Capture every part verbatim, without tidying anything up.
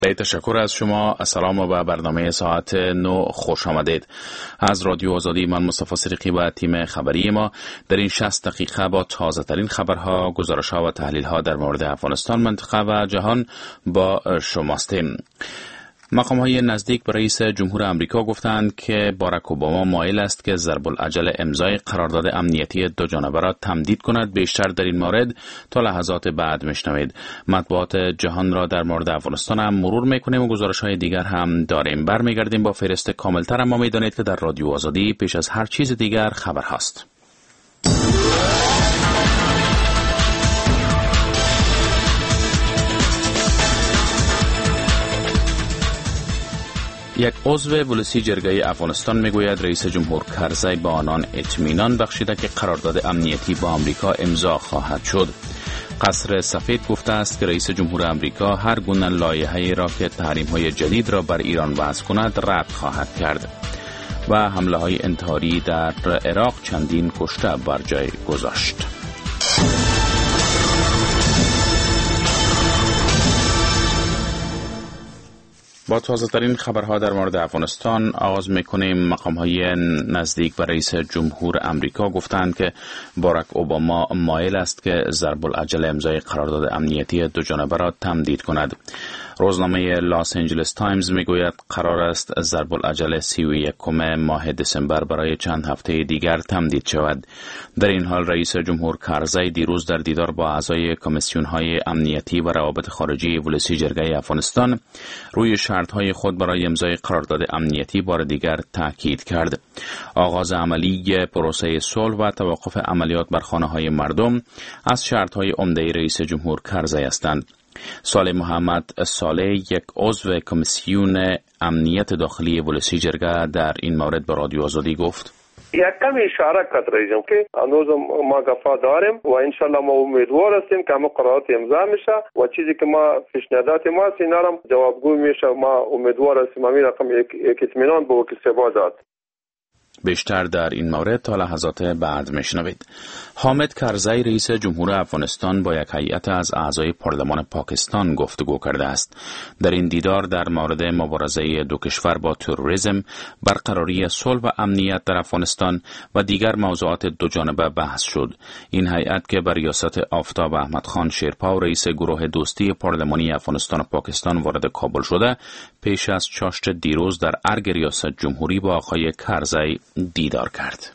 به تشکر از شما. سلام و به برنامه ساعت نو خوش آمدید. از رادیو آزادی من مصطفی صدیقی و تیم خبری ما در این شصت دقیقه با تازه ترین خبرها، گزارش‌ها و تحلیل‌ها در مورد افغانستان، منطقه و جهان با شماستیم. مقام‌های نزدیک به رئیس جمهور آمریکا گفتند که باراک اوباما مایل است که ضرب العجل امضای قرارداد امنیتی دو جانبه را تمدید کند. بیشتر در این مورد تا لحظات بعد میشنوید. مطبوعات جهان را در مورد افغانستان هم مرور میکنیم و گزارش‌های دیگر هم داریم. برمیگردیم با فهرست کاملتر، اما میدانید که در رادیو آزادی پیش از هر چیز دیگر خبر هست. یک عضو ولسی جرگه افغانستان میگوید رئیس جمهور کرزی به آنان اطمینان بخشیده که قرارداد امنیتی با آمریکا امضا خواهد شد. قصر سفید گفته است که رئیس جمهور آمریکا هر گونه لایحه‌ای را که تحریم‌های جدید را بر ایران وضع کند رد خواهد کرد. و حمله‌های انتحاری در عراق چندین کشته بر جای گذاشت. با تازه ترین خبرها در مورد افغانستان آغاز میکنیم. مقام‌های نزدیک به رئیس جمهور آمریکا گفتند که باراک اوباما مایل است که ضرب العجل امضای قرارداد امنیتی دو جانبه را تمدید کند. روزنامه لاس آنجلس تایمز میگوید قرار است ضرب العجل سی و یکم ماه دسامبر برای چند هفته دیگر تمدید شود. در این حال رئیس جمهور کرزی دیروز در دیدار با اعضای کمیسیون‌های امنیتی و روابط خارجی ولسی جرگه افغانستان روی شرط‌های خود برای امضای قرارداد امنیتی بار دیگر تاکید کرد. آغاز عملی پروسه صلح و توقف عملیات بر خانه‌های مردم از شرط‌های عمده رئیس جمهور کرزی هستند. صالح محمد صالح، یک عضو کمیسیون امنیت داخلی ولسی جرگه، در این مورد به رادیو آزادی گفت: یک کم اشاره کرد رئیسم که هنوز ما گفا داریم و انشالله ما امیدوار هستیم که همه قرارات امضا میشه و چیزی که ما پیشنهادات ما است اینا هم جوابگو میشه. ما امیدوار هستیم همین رقم یک اطمینان به وکیل سبا داد. بیشتر در این مورد تا لحظات بعد میشنوید. حامد کرزی رئیس جمهور افغانستان با یک هیئت از اعضای پارلمان پاکستان گفتگو کرده است. در این دیدار در مورد مبارزه دو کشور با تروریسم، برقراری صلح و امنیت در افغانستان و دیگر موضوعات دو جانبه بحث شد. این هیئت که بر ریاست آفتاب احمد خان شیرپا رئیس گروه دوستی پارلمانی افغانستان و پاکستان وارد کابل شده، پیش از چاشت دیروز در ارگ ریاست جمهوری با آقای کرزی دیدار کرد.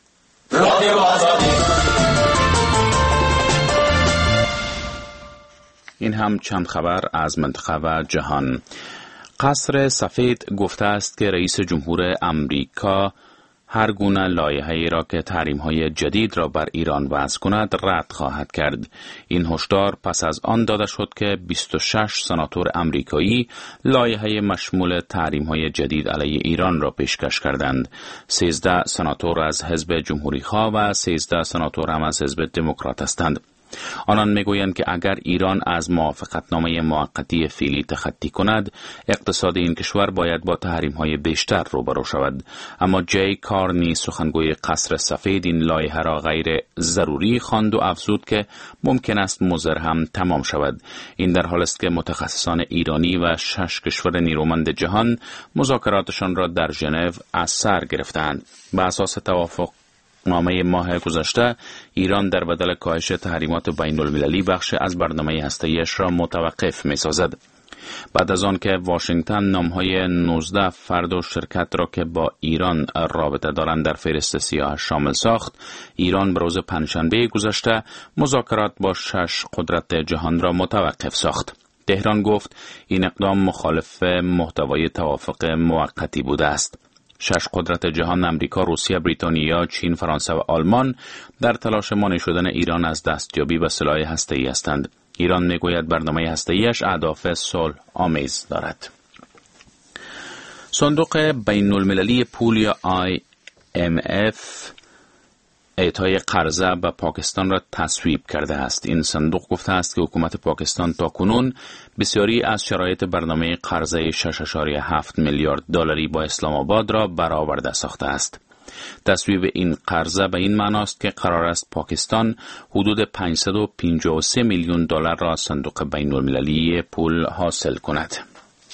این هم چند خبر از منطقه و جهان. قصر سفید گفته است که رئیس جمهور آمریکا هر گونه لایحه‌ای را که تحریم‌های جدید را بر ایران وضع کند رد خواهد کرد. این هشدار پس از آن داده شد که بیست و شش سناتور آمریکایی لایحه مشمول تحریم‌های جدید علیه ایران را پیشکش کردند. سیزده سناتور از حزب جمهوری‌خواه و سیزده سناتور هم از حزب دموکرات هستند. آنان میگویند که اگر ایران از موافقتنامه موقتی فعلی تخطی کند، اقتصاد این کشور باید با تحریم‌های بیشتر روبرو شود. اما جی کارنی، سخنگوی قصر سفید، این لایحه را غیر ضروری خواند و افزود که ممکن است مضر هم تمام شود. این در حالی است که متخصصان ایرانی و شش کشور نیرومند جهان مذاکراتشان را در ژنو از سر گرفتند. بر اساس توافق نامه ماه گذشته، ایران در بدل کاهش تحریمات بین المللی بخش از برنامه هسته‌ایش را متوقف می‌سازد. بعد از آن که واشنگتن نام‌های نوزده فرد و شرکت را که با ایران رابطه دارند در فهرست سیاه شامل ساخت، ایران به روز پنجشنبه گذشته مذاکرات با شش قدرت جهان را متوقف ساخت. تهران گفت این اقدام مخالف محتوای توافق موقتی بوده است. شش قدرت جهان، امریکا، روسیه، بریتانیا، چین، فرانسه و آلمان، در تلاش مانع شدن ایران از دستیابی به سلاح هسته‌ای هستند. ایران میگوید برنامه هسته‌ایش اهداف صلح آمیز دارد. صندوق بین المللی پول یا آی ام اف اعطای قرضه به پاکستان را تصویب کرده است. این صندوق گفته است که حکومت پاکستان تاکنون بسیاری از شرایط برنامه قرضه شش ممیز هفت میلیارد دلاری با اسلام آباد را برآورده ساخته است. تصویب این قرضه به این معنی است که قرار است پاکستان حدود پانصد و پنجاه و سه میلیون دلار را از صندوق بین المللی پول حاصل کند.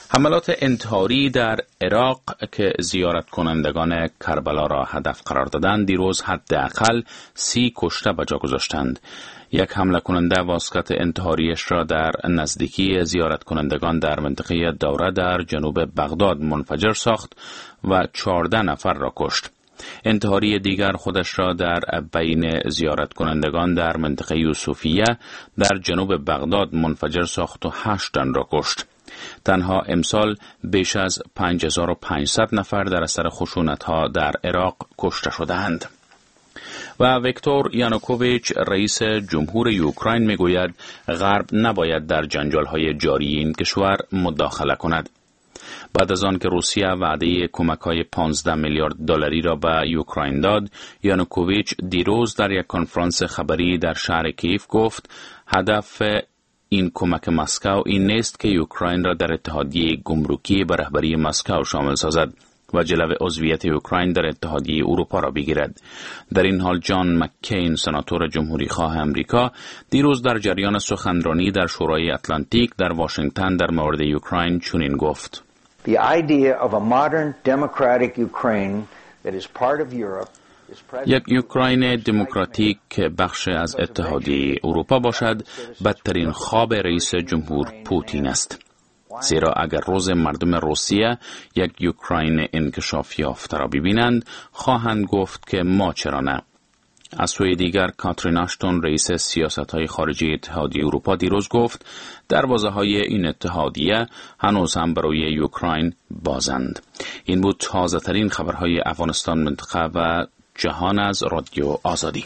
حملات انتحاری در عراق که زیارت کنندگان کربلا را هدف قرار دادند دیروز حداقل سی کشته به جا گذاشتند. یک حمله کننده واسکت انتحاریش را در نزدیکی زیارت کنندگان در منطقه دوره در جنوب بغداد منفجر ساخت و چهارده نفر را کشت. انتحاری دیگر خودش را در بین زیارت کنندگان در منطقه یوسفیه در جنوب بغداد منفجر ساخت و هشت تن را کشت. تنها امسال بیش از پنج هزار و پانصد نفر در اثر خشونت‌ها در عراق کشته شدند. و ویکتور یانوکوویچ رئیس جمهور اوکراین میگوید غرب نباید در جنجال‌های جاری این کشور مداخله کند. بعد از آن که روسیه وعده کمک‌های پانزده میلیارد دلاری را به اوکراین داد، یانوکوویچ دیروز در یک کنفرانس خبری در شهر کیف گفت هدف این کمک مسکو این نیست که اوکراین را در اتحادیه گمرکی به رهبری مسکو شامل سازد و جلو عضویت اوکراین در اتحادیه اروپا را بگیرد. در این حال جان مککین سناتور جمهوری خواه امریکا دیروز در جریان سخنرانی در شورای اتلانتیک در واشنگتن در مورد اوکراین چنین گفت: The idea of a modern democratic Ukraine that is part of Europe یک اوکراین دموکراتیک که بخش از اتحادیه اروپا باشد بدترین خواب رئیس جمهور پوتین است. زیرا اگر روز مردم روسیه یک اوکراین انکشاف یافته را ببینند خواهند گفت که ما چرا نه. از سوی دیگر کاترین آشتون رئیس سیاست‌های خارجی اتحادیه اروپا دیروز گفت دروازه‌های این اتحادیه هنوز هم برای اوکراین بازند. این بود تازه‌ترین خبرهای افغانستان، منطقه و جهان از رادیو آزادی.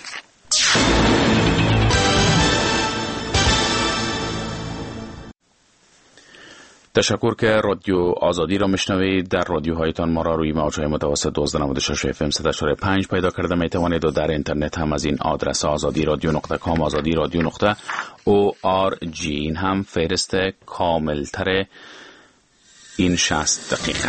تشکر که رادیو آزادی را میشنوید. در رادیوهایتان ما را روی موج‌های متوسط دوازده نود و شش اف ام صد و چهار و پنج پیدا کرده می توانید و در اینترنت هم از این آدرس آزادی رادیو نقطه کام آزادی رادیو نقطه او آر جی این هم فهرست کاملتر این شصت دقیقه.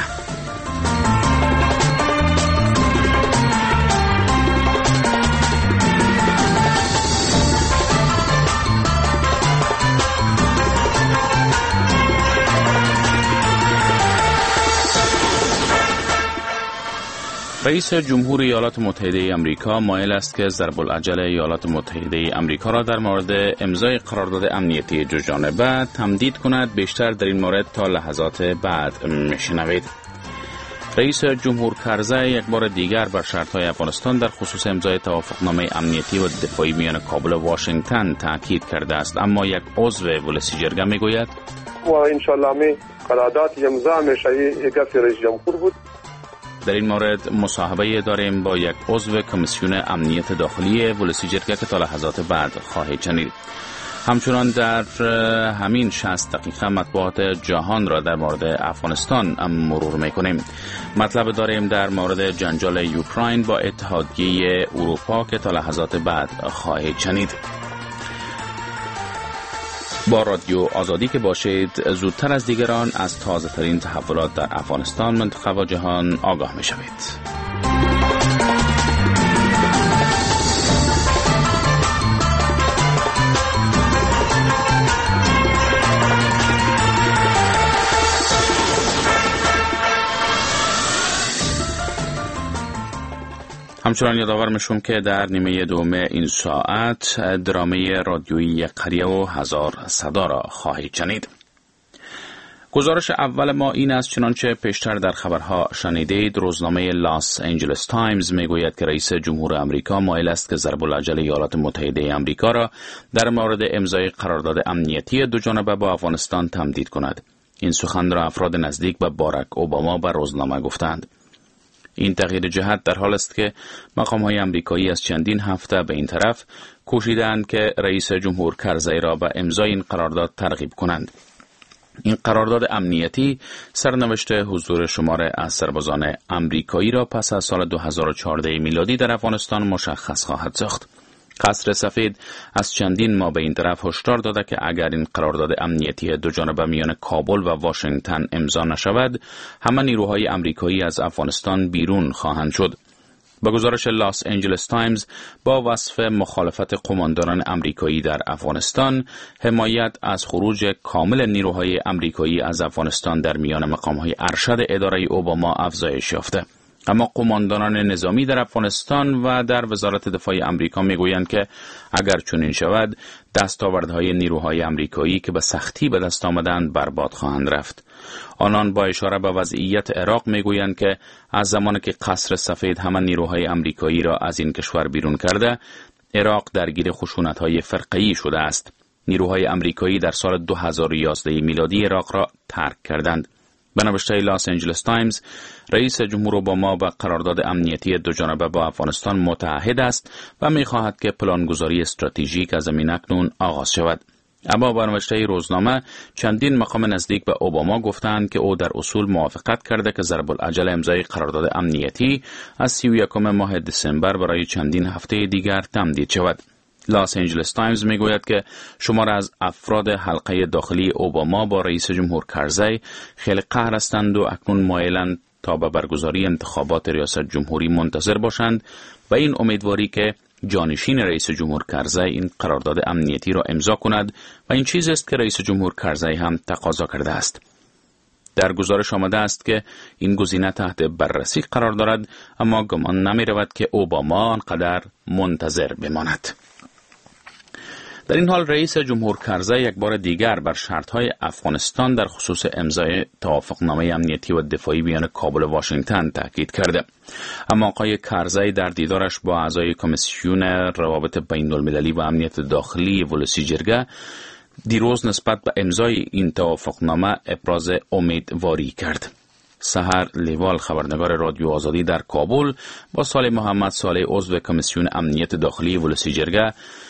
رئیس جمهور ایالات متحده آمریکا مایل است که ضرب العجل ایالات متحده آمریکا را در مورد امضای قرارداد امنیتی دو جانبه تمدید کند. بیشتر در این مورد تا لحظات بعد میشنوید. رئیس جمهور کرزی یک بار دیگر بر شرط‌های افغانستان در خصوص امضای توافقنامه امنیتی و دفاعی میان کابل و واشنگتن تاکید کرده است، اما یک عضو ولسی جرگه میگوید و ان شاء الله می قرارداد امضا میشه یک رئیس جمهور بود. در این مورد مصاحبه داریم با یک عضو کمیسیون امنیت داخلی ولسی جرگه که تا لحظات بعد خواهید شنید. همچنان در همین شصت دقیقه مطبوعات جهان را در مورد افغانستان مرور میکنیم. مطلب داریم در مورد جنجال اوکراین با اتحادیه اروپا که تا لحظات بعد خواهید شنید. با رادیو آزادی که باشید زودتر از دیگران از تازه ترین تحولات در افغانستان، منطقه و جهان آگاه می شوید. همچنان یادآور میشم که در نیمه دوم این ساعت درامه رادیویی قریه و هزار صدا را خواهید شنید. گزارش اول ما این است چنانچه پیشتر در خبرها شنیدید. روزنامه لاس انجلس تایمز میگوید که رئیس جمهور آمریکا مایل است که ضرب العجل ایالات متحده آمریکا را در مورد امضای قرارداد امنیتی دو جانبه با افغانستان تمدید کند. این سخن را افراد نزدیک به باراک اوباما به روزنامه گفتند. این تغییر جهت در حال است که مقام‌های آمریکایی از چندین هفته به این طرف کوشیدند که رئیس جمهور کرزی را به امضای این قرارداد ترغیب کنند. این قرارداد امنیتی سرنوشت حضور شمار از سربازان آمریکایی را پس از سال دو هزار و چهارده میلادی در افغانستان مشخص خواهد ساخت. قصر سفید از چندین ماه به این طرف هشدار داده که اگر این قرارداد امنیتی دو جانبه میان کابل و واشنگتن امضا نشود، همه نیروهای آمریکایی از افغانستان بیرون خواهند شد. به گزارش لاس انجلس تایمز، با وصف مخالفت قماندانان امریکایی در افغانستان، حمایت از خروج کامل نیروهای امریکایی از افغانستان در میان مقام‌های ارشد اداره اوباما افزایش یافته. اما قماندانان نظامی در افغانستان و در وزارت دفاع امریکا میگویند که اگر چنین شود، دستاوردهای نیروهای امریکایی که به سختی به دست آمدند برباد خواهند رفت. آنان با اشاره به وضعیت عراق میگویند که از زمانی که قصر سفید همه نیروهای امریکایی را از این کشور بیرون کرده، عراق درگیر خشونت‌های فرقه‌ای شده است. نیروهای امریکایی در سال دو هزار و یازده میلادی عراق را ترک کردند. به نوشته لاس انجلس تایمز، رئیس جمهور اوباما به قرارداد امنیتی دوجانبه با افغانستان متعهد است و می‌خواهد که پلانگذاری استراتژیک از این اکنون آغاز شود. اما به نوشته روزنامه، چندین مقام نزدیک به اوباما گفتند که او در اصول موافقت کرده که ضرب العجل امضای قرارداد امنیتی از سی و یکم ماه دسامبر برای چندین هفته دیگر تمدید شود. لاس انجلس تایمز میگوید که شمار از افراد حلقه داخلی اوباما با رئیس جمهور کرزی خیلی قهر هستند و اکنون مایلند تا به برگزاری انتخابات ریاست جمهوری منتظر باشند و این امیدواری که جانشین رئیس جمهور کرزی این قرارداد امنیتی را امضا کند و این چیز است که رئیس جمهور کرزی هم تقاضا کرده است. در گزارش آمده است که این گزینه تحت بررسی قرار دارد، اما گمان نمی رود که اوباما آنقدر منتظر بماند. در این حال رئیس جمهور کرزی یک بار دیگر بر شرطهای افغانستان در خصوص امضای توافقنامه امنیتی و دفاعی میان کابل و واشنگتن تاکید کرده. اما آقای کرزی در دیدارش با اعضای کمیسیون روابط بین المللی و امنیت داخلی ولسی جرگه دیروز نسبت به امضای این توافقنامه ابراز امیدواری کرد. سحر لیوال، خبرنگار رادیو آزادی در کابل، با صالح محمد صالح عضو کمیسیون امنیت داخلی ولسی جرگه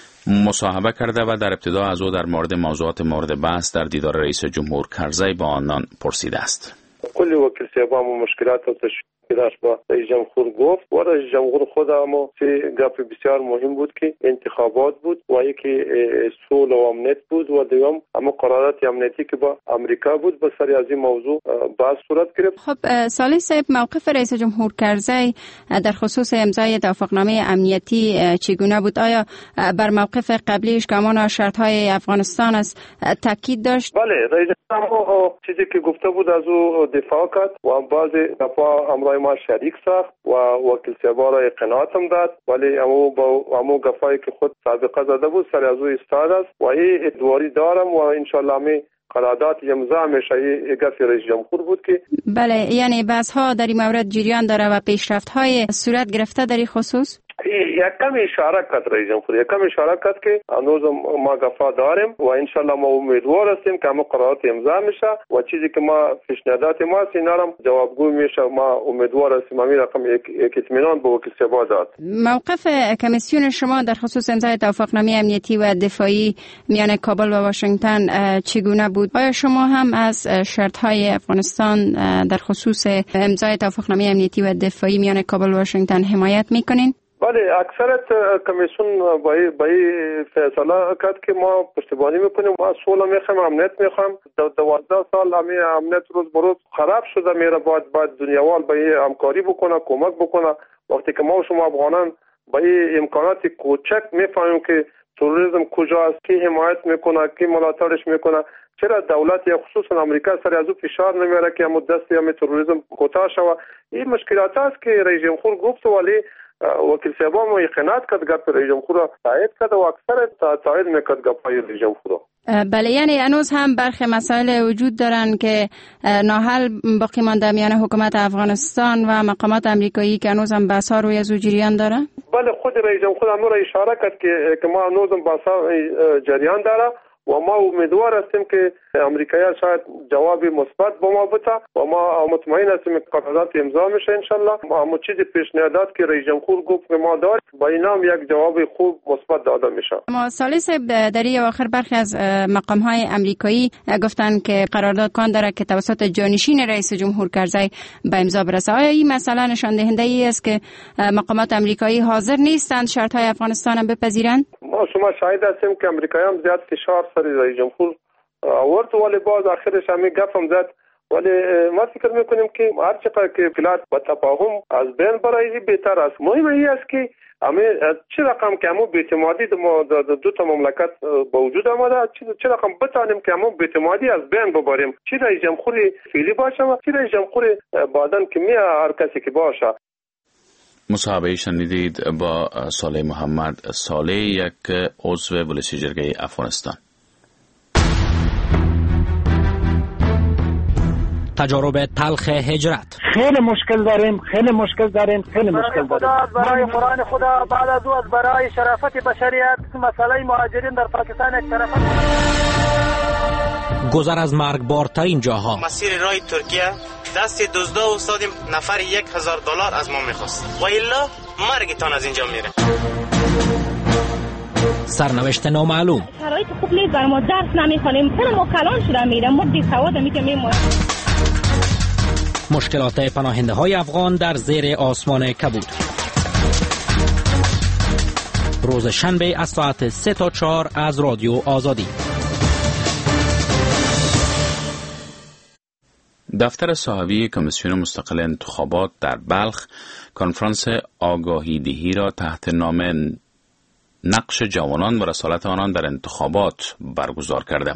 مصاحبه کرده و در ابتدا از او در مورد موضوعات مورد بحث در دیدار رئیس جمهور کرزی با آنان پرسیده است. کلی وکیل صاحبان و مشکلات و تشکیلات با رئیس جمهور گفت و رئیس جمهور خود هم سه گپ بسیار مهم بود که انتخابات بود و یکی صلح و امنیت بود و دوم اما قرارداد امنیتی که با امریکا بود. به سر از این موضوع بحث صورت گرفت. خب صالح صاحب، موقف رئیس جمهور کرزی در خصوص امضای توافقنامه امنیتی چگونه بود؟ آیا بر موقف قبلیش که همان شرط‌های افغانستان است تاکید داشت؟ بله، رئیس جمهور چیزی که گفته بود از او دفاع کرد و بعضی دفاع امرای ما شریک ساخت و وکیل صاحبا را قناعت هم داد، ولی امو با امو گفایی که خود سابقه زده بود سر از او استاد است و این ادواری دارم و انشالله می قرارداد امضا میشه. این گفت رئیس جمهور بود که بله، یعنی بحث‌ها در این مورد جریان داره و پیشرفت‌های صورت گرفته در این خصوص. یک کم اشاره کرد رئیس جمهور، یک کم اشاره کرد که هنوز ما گفا داریم و انشالله ما امیدوار هستیم که همه قرارداد امضا میشه و چیزی که ما پیشنهادات ما است اینا هم جوابگو میشه. ما امیدوار هستیم همین رقم یک اطمینان به وکیل صاحب داد. موقف کمیسیون شما در خصوص امضای توافقنامه امنیتی و دفاعی میان کابل و واشنگتن چگونه بود؟ آیا شما هم از شرط‌های افغانستان در خصوص امضای توافقنامه امنیتی و دفاعی میان کابل و واشنگتن حمایت میکنین؟ بله، اکثرت کمیسیون با این فیصله کرد که ما پشتیبانی میکنیم. ما صلح میخوایم، امنیت میخوایم. دوازده سال همین امنیت روز به روز خراب شده میره. باید باید دنیاوال با این همکاری بکنه، کمک بکنه. وقتی که ما و شما افغانان با این امکانات کوچک میفهمیم که تروریسم کجاست، کی حمایت میکنه، کی ملاتړش میکنه، چرا دولت یا خصوصا امریکا سر از او فشار نمیاره که هم دست یا تروریسم کوتاه شوه. این مشکلات است که رئیس جمهور گفت، ولی وکیل صاحب هم قناعت کرد، گپ رئیس جمهور را تایید کرد و اکثر تایید میکرد گپای رئیس جمهور. بله، یعنی هنوز هم برخی مسائل وجود دارن که ناحل باقی مانده میان حکومت افغانستان و مقامات امریکایی که هنوز هم بحث‌ها روی از جریان داره؟ بله، خود رئیس جمهور هم را اشاره کرد که که ما هنوز هم بحث‌ها جریان داره و ما امیدوار هستیم که امریکایی‌ها شاید جواب مثبت به ما بده و ما مطمئن هستیم که قرارداد امضا میشه انشالله. ما چیزی پیشنهادات که رئیس جمهور گفت که ما داریم با اینا هم یک جواب خوب مثبت داده میشه. ما صالح صاحب، در این اواخر برخی از مقام‌های امریکایی گفتن که قرارداد کان داره که توسط جانشین رئیس جمهور کرزی به امضا برسه. آیا این مسئله نشان دهنده ای است که مقامات امریکایی حاضر نیستند شرط‌های افغانستان هم بپذیرند؟ ما شما شاهد هستیم که امریکایی‌ها زیاد فشار سر رئیس جمهور آورد، ولی باز آخرش همین گپ هم زد ولی ما فکر میکنیم که هر چقدر که اختلاف و تفاهم از بین برای بهتر است. مهم این است که همه چه رقم که همون بی‌اعتمادی دو, دو تا مملکت با وجود آمده، چه رقم بتانیم که همون بی‌اعتمادی از بین ببریم، چه رئیس جمهوری فعلی باشه و چه رئیس جمهوری بعداً که می هر کسی که باشه. مصاحبه شنیدید با صالح محمد صالح، یک عضو ولسی جرگه افغانستان. تجارب تلخ هجرت. خیلی مشکل داریم خیلی مشکل داریم خیلی مشکل داریم. برای قرآن خدا بعد از او برای شرافت بشریت مسئله مهاجرین در پاکستان یک طرف. گذر از مرگبارترین جاها. مسیر راه ترکیه دست دزدا استادیم نفر یک هزار دلار از ما میخواست و الا مرگتان از اینجا میره. سرنوشت نامعلوم. شرایط خوب نیست، بر ما درس نمیخوانیم، خیلی ما کلان شده میرم، ما بی سواد می که میمونیم. مشکلات پناهنده های افغان در زیر آسمان کبود. روز شنبه از ساعت سه تا چهار از رادیو آزادی. دفتر صاحبی کمیسیون مستقل انتخابات در بلخ کنفرانس آگاهی دهی را تحت نام نقش جوانان و رسالت آنان در انتخابات برگزار کرده.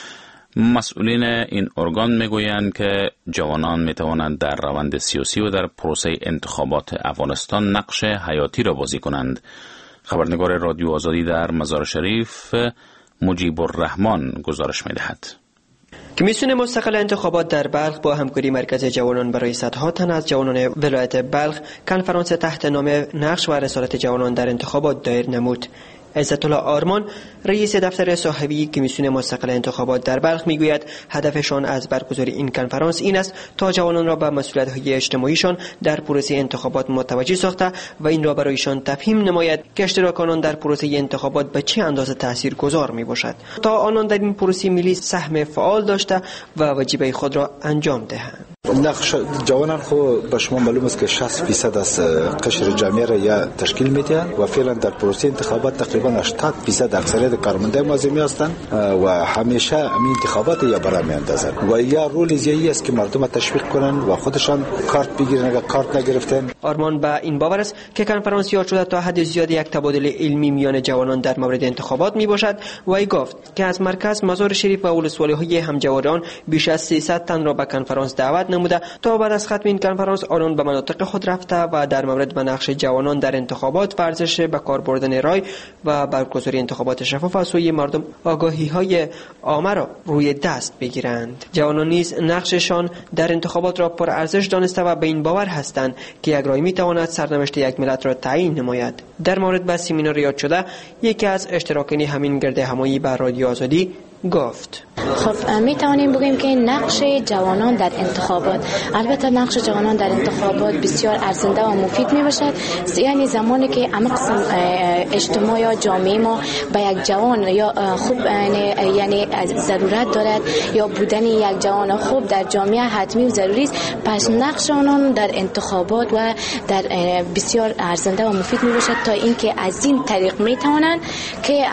مسئولین این ارگان میگویند که جوانان میتوانند در روند سیاسی و در پروسه انتخابات افغانستان نقش حیاتی را بازی کنند. خبرنگار رادیو آزادی در مزار شریف مجیب الرحمن گزارش میدهد. کمیسیون مستقل انتخابات در بلخ با همکاری مرکز جوانان برای صدها تن از جوانان ولایت بلخ کنفرانس تحت نام نقش و رسالت جوانان در انتخابات دایر نمود. عزت الله آرمان رئیس دفتر صاحبی کمیسیون مستقل انتخابات در بلخ میگوید هدفشان از برگزاری این کنفرانس این است تا جوانان را به مسئولیت‌های اجتماعیشان در پروسه انتخابات متوجه ساخته و این را برایشان تفهیم نماید که اشتراک آنان در پروسه انتخابات به چه اندازه تاثیرگذار میباشد تا آنان در این پروسه ملی سهم فعال داشته و واجبه خود را انجام دهند. نقش جوانان خو به شما معلوم است که شصت درصد از قشر جامعه را یا تشکیل میدهند و فعلا در پروسه انتخابات تقریبا هشتاد درصد اکثریت کارمنده معظمی هستند و همیشه این انتخابات یا برای میاندازند و یا رول زیادی است که مردم تشویق کنند و خودشان کارت بگیرن اگر کارت نگرفتن. آرمان با این باور است که کنفرانس یاد شده تا حد زیادی یک تبادل علمی میان جوانان در مورد انتخابات می باشد و ای گفت که از مرکز مزار شریف و ولسوالی های همجواران بیش از سیصد تن را به کنفرانس دعوت نموده تا بعد از ختم این کنفرانس آنان به مناطق خود رفته و در مورد به نقش جوانان در انتخابات، ورزش به کار بردن رای و برگزاری انتخابات شفاف از سوی مردم آگاهی های عامه را روی دست بگیرند. جوانان نیز نقششان در انتخابات را پر ارزش دانسته و به این باور هستند که یک رای می تواند سرنوشت یک ملت را تعیین نماید. در مورد به سمینار یاد شده یکی از اشتراکین همین گرد همایی بر رادیو آزادی گفت: خب می توانیم بگوییم که نقش جوانان در انتخابات، البته نقش جوانان در انتخابات بسیار ارزنده و مفید می باشد. یعنی زمانی که اما قسم اجتماع یا جامعه ما به یک جوان یا خوب یعنی ضرورت دارد یا بودن یک جوان خوب در جامعه حتمی و ضروری است، پس نقش آنان در انتخابات و در بسیار ارزنده و مفید می باشد تا اینکه از این طریق می توانند که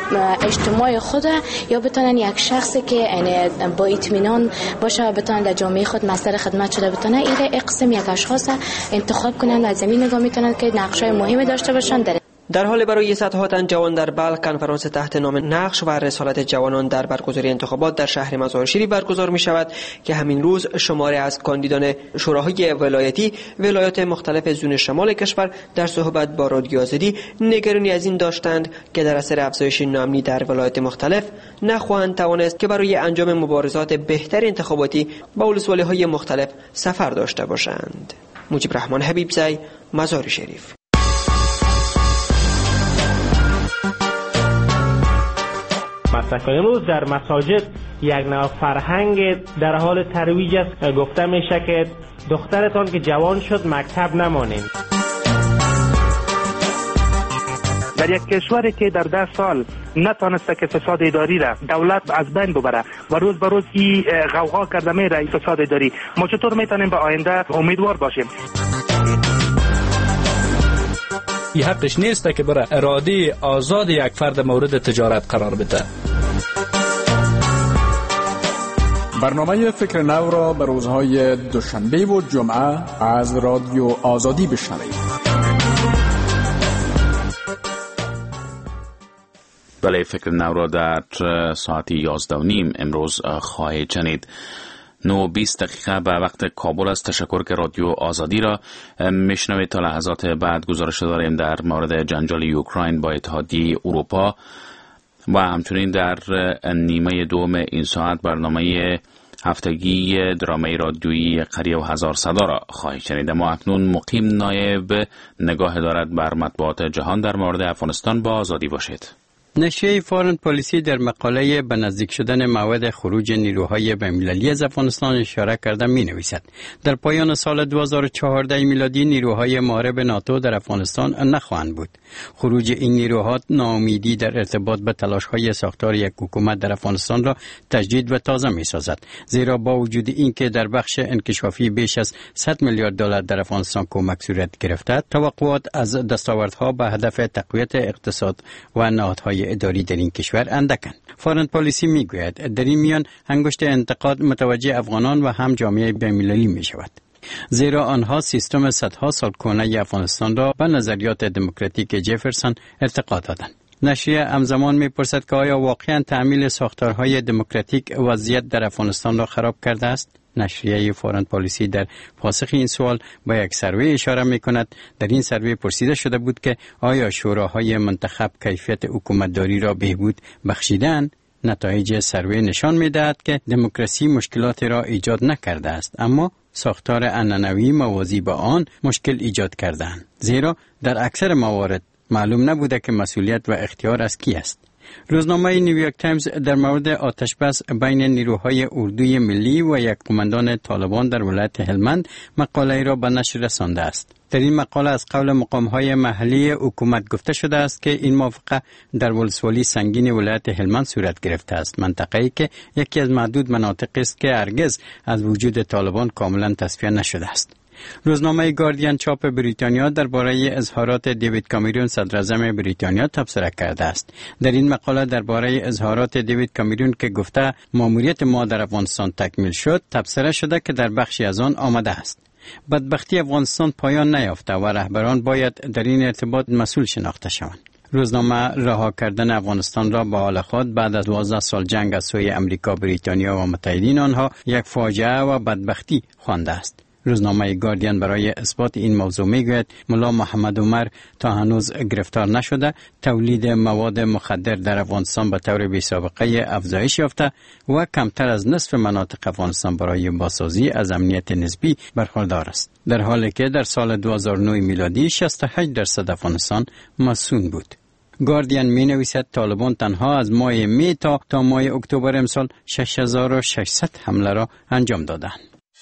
اجتماع خود یا بتونن یک شخصی که با اطمینان باشه و بتونن در جامعه خود مصدر خدمت شده بتونن این قسم یک اشخاص انتخاب کنن و از زمین نگاه میتونن که نقشای مهمی داشته باشن. در در حال برای صدها تن جوان در بلخ کنفرانس تحت نام نقش و رسالت جوانان در برگزاری انتخابات در شهر مزار شریف برگزار می شود که همین روز شماره از کاندیدان شوراهای ولایتی ولایات مختلف زون شمال کشور در صحبت با رادیو آزادی نگرانی از این داشتند که در اثر افزایش ناامنی در ولایات مختلف نخواهند توانست که برای انجام مبارزات بهتر انتخاباتی با ولسوالی های مختلف سفر داشته باشند. مجیب الرحمن حبیبزی، مزار شریف. امروز در مساجد یک نوع فرهنگ در حال ترویج است. گفته میشه که دخترتان که جوان شد مکتب نمانید. در یک کشوری که در ده سال نتانسته که فساد اداری را دولت از بین ببره و روز به روز این غوغا کرده میره این فساد اداری، ما چطور میتونیم به آینده امیدوار باشیم؟ این حقش نیست که برای اراده آزاد یک فرد مورد تجارت قرار بده. برنامه فکر نو را به روزهای دوشنبه و جمعه از رادیو آزادی بشنوید. بله، فکر نو را در ساعت یازده و نیم امروز خواهید شنید. نه و بیست دقیقه به وقت کابل است. تشکر که رادیو آزادی را میشنوید. تا لحظات بعد گزارش داریم در مورد جنجال اوکراین با اتحادیه اروپا و همچنین در نیمه دوم این ساعت برنامه هفتگی درامه رادیویی قریه و هزار صدا را خواهید شنید. ما اکنون مقیم نایب نگاه دارد بر مطبوعات جهان در مورد افغانستان. با آزادی باشید. نشریه فارن پالیسی در مقاله به نزدیک شدن موعد خروج نیروهای بین‌المللی از افغانستان اشاره کرده می نویسد در پایان سال دو هزار و چهارده میلادی نیروهای محارب ناتو در افغانستان نخواهند بود. خروج این نیروها ناامیدی در ارتباط به تلاش‌های ساختار یک حکومت در افغانستان را تجدید و تازه می سازد، زیرا با وجود اینکه در بخش انکشافی بیش از صد میلیارد دلار در افغانستان کمک صورت گرفته، توقعات از دستاوردها به هدف تقویت اقتصاد و نهادهای اداری در این کشور اندکند. فارن پالیسی میگوید در این میان انگشت انتقاد متوجه افغانان و هم جامعه بین‌المللی می شود، زیرا آنها سیستم صدها سال کهنه افغانستان را به نظریات دموکراتیک جفرسون ارتقا دادند. نشریه همزمان میپرسد که آیا واقعا تعمیل ساختارهای دموکراتیک وضعیت در افغانستان را خراب کرده است؟ نشریه فارن پالیسی در پاسخ این سوال با یک سروی اشاره می کند. در این سروی پرسیده شده بود که آیا شوراهای منتخب کیفیت حکومتداری را بهبود بخشیدند؟ نتایج سروی نشان می دهد که دموکراسی مشکلات را ایجاد نکرده است، اما ساختار عنعنوی موازی با آن مشکل ایجاد کردند، زیرا در اکثر موارد معلوم نبوده که مسئولیت و اختیار از کی است. روزنامه نیویورک تایمز در مورد آتشبس بین نیروهای اردوی ملی و یک قماندان طالبان در ولایت هلمند مقاله را به نشر رسانده است. در این مقاله از قول مقامهای محلی حکومت گفته شده است که این موافقه در ولسوالی سنگین ولایت هلمند صورت گرفته است، منطقه‌ای که یکی از معدود مناطق است که هرگز از وجود طالبان کاملا تصفیه نشده است. روزنامه گاردین چاپ بریتانیا درباره اظهارات دیوید کامرون صدر اعظم بریتانیا تبصره کرده است. در این مقاله درباره اظهارات دیوید کامرون که گفته ماموریت ما در افغانستان تکمیل شد، تبصره شده که در بخشی از آن آمده است بدبختی افغانستان پایان نیافته و رهبران باید در این ارتباط مسئول شناخته شوند. روزنامه رها کردن افغانستان را به حال خود بعد از دوازده سال جنگ از سوی امریکا، بریتانیا و متحدین آنها یک فاجعه و بدبختی خوانده است. روزنامه گاردین برای اثبات این موضوع میگوید ملا محمد عمر تا هنوز گرفتار نشده، تولید مواد مخدر در افغانستان به طور بی‌سابقه افزایش یافته و کمتر از نصف مناطق افغانستان برای بازسازی از امنیت نسبی برخوردار است، در حالی که در سال دو هزار و نه میلادی شصت و هشت درصد افغانستان مسکون بود. گاردین می نویسد طالبان تنها از ماه می تا تا ماه اکتبر امسال شش هزار و ششصد حمله را انجام دادند.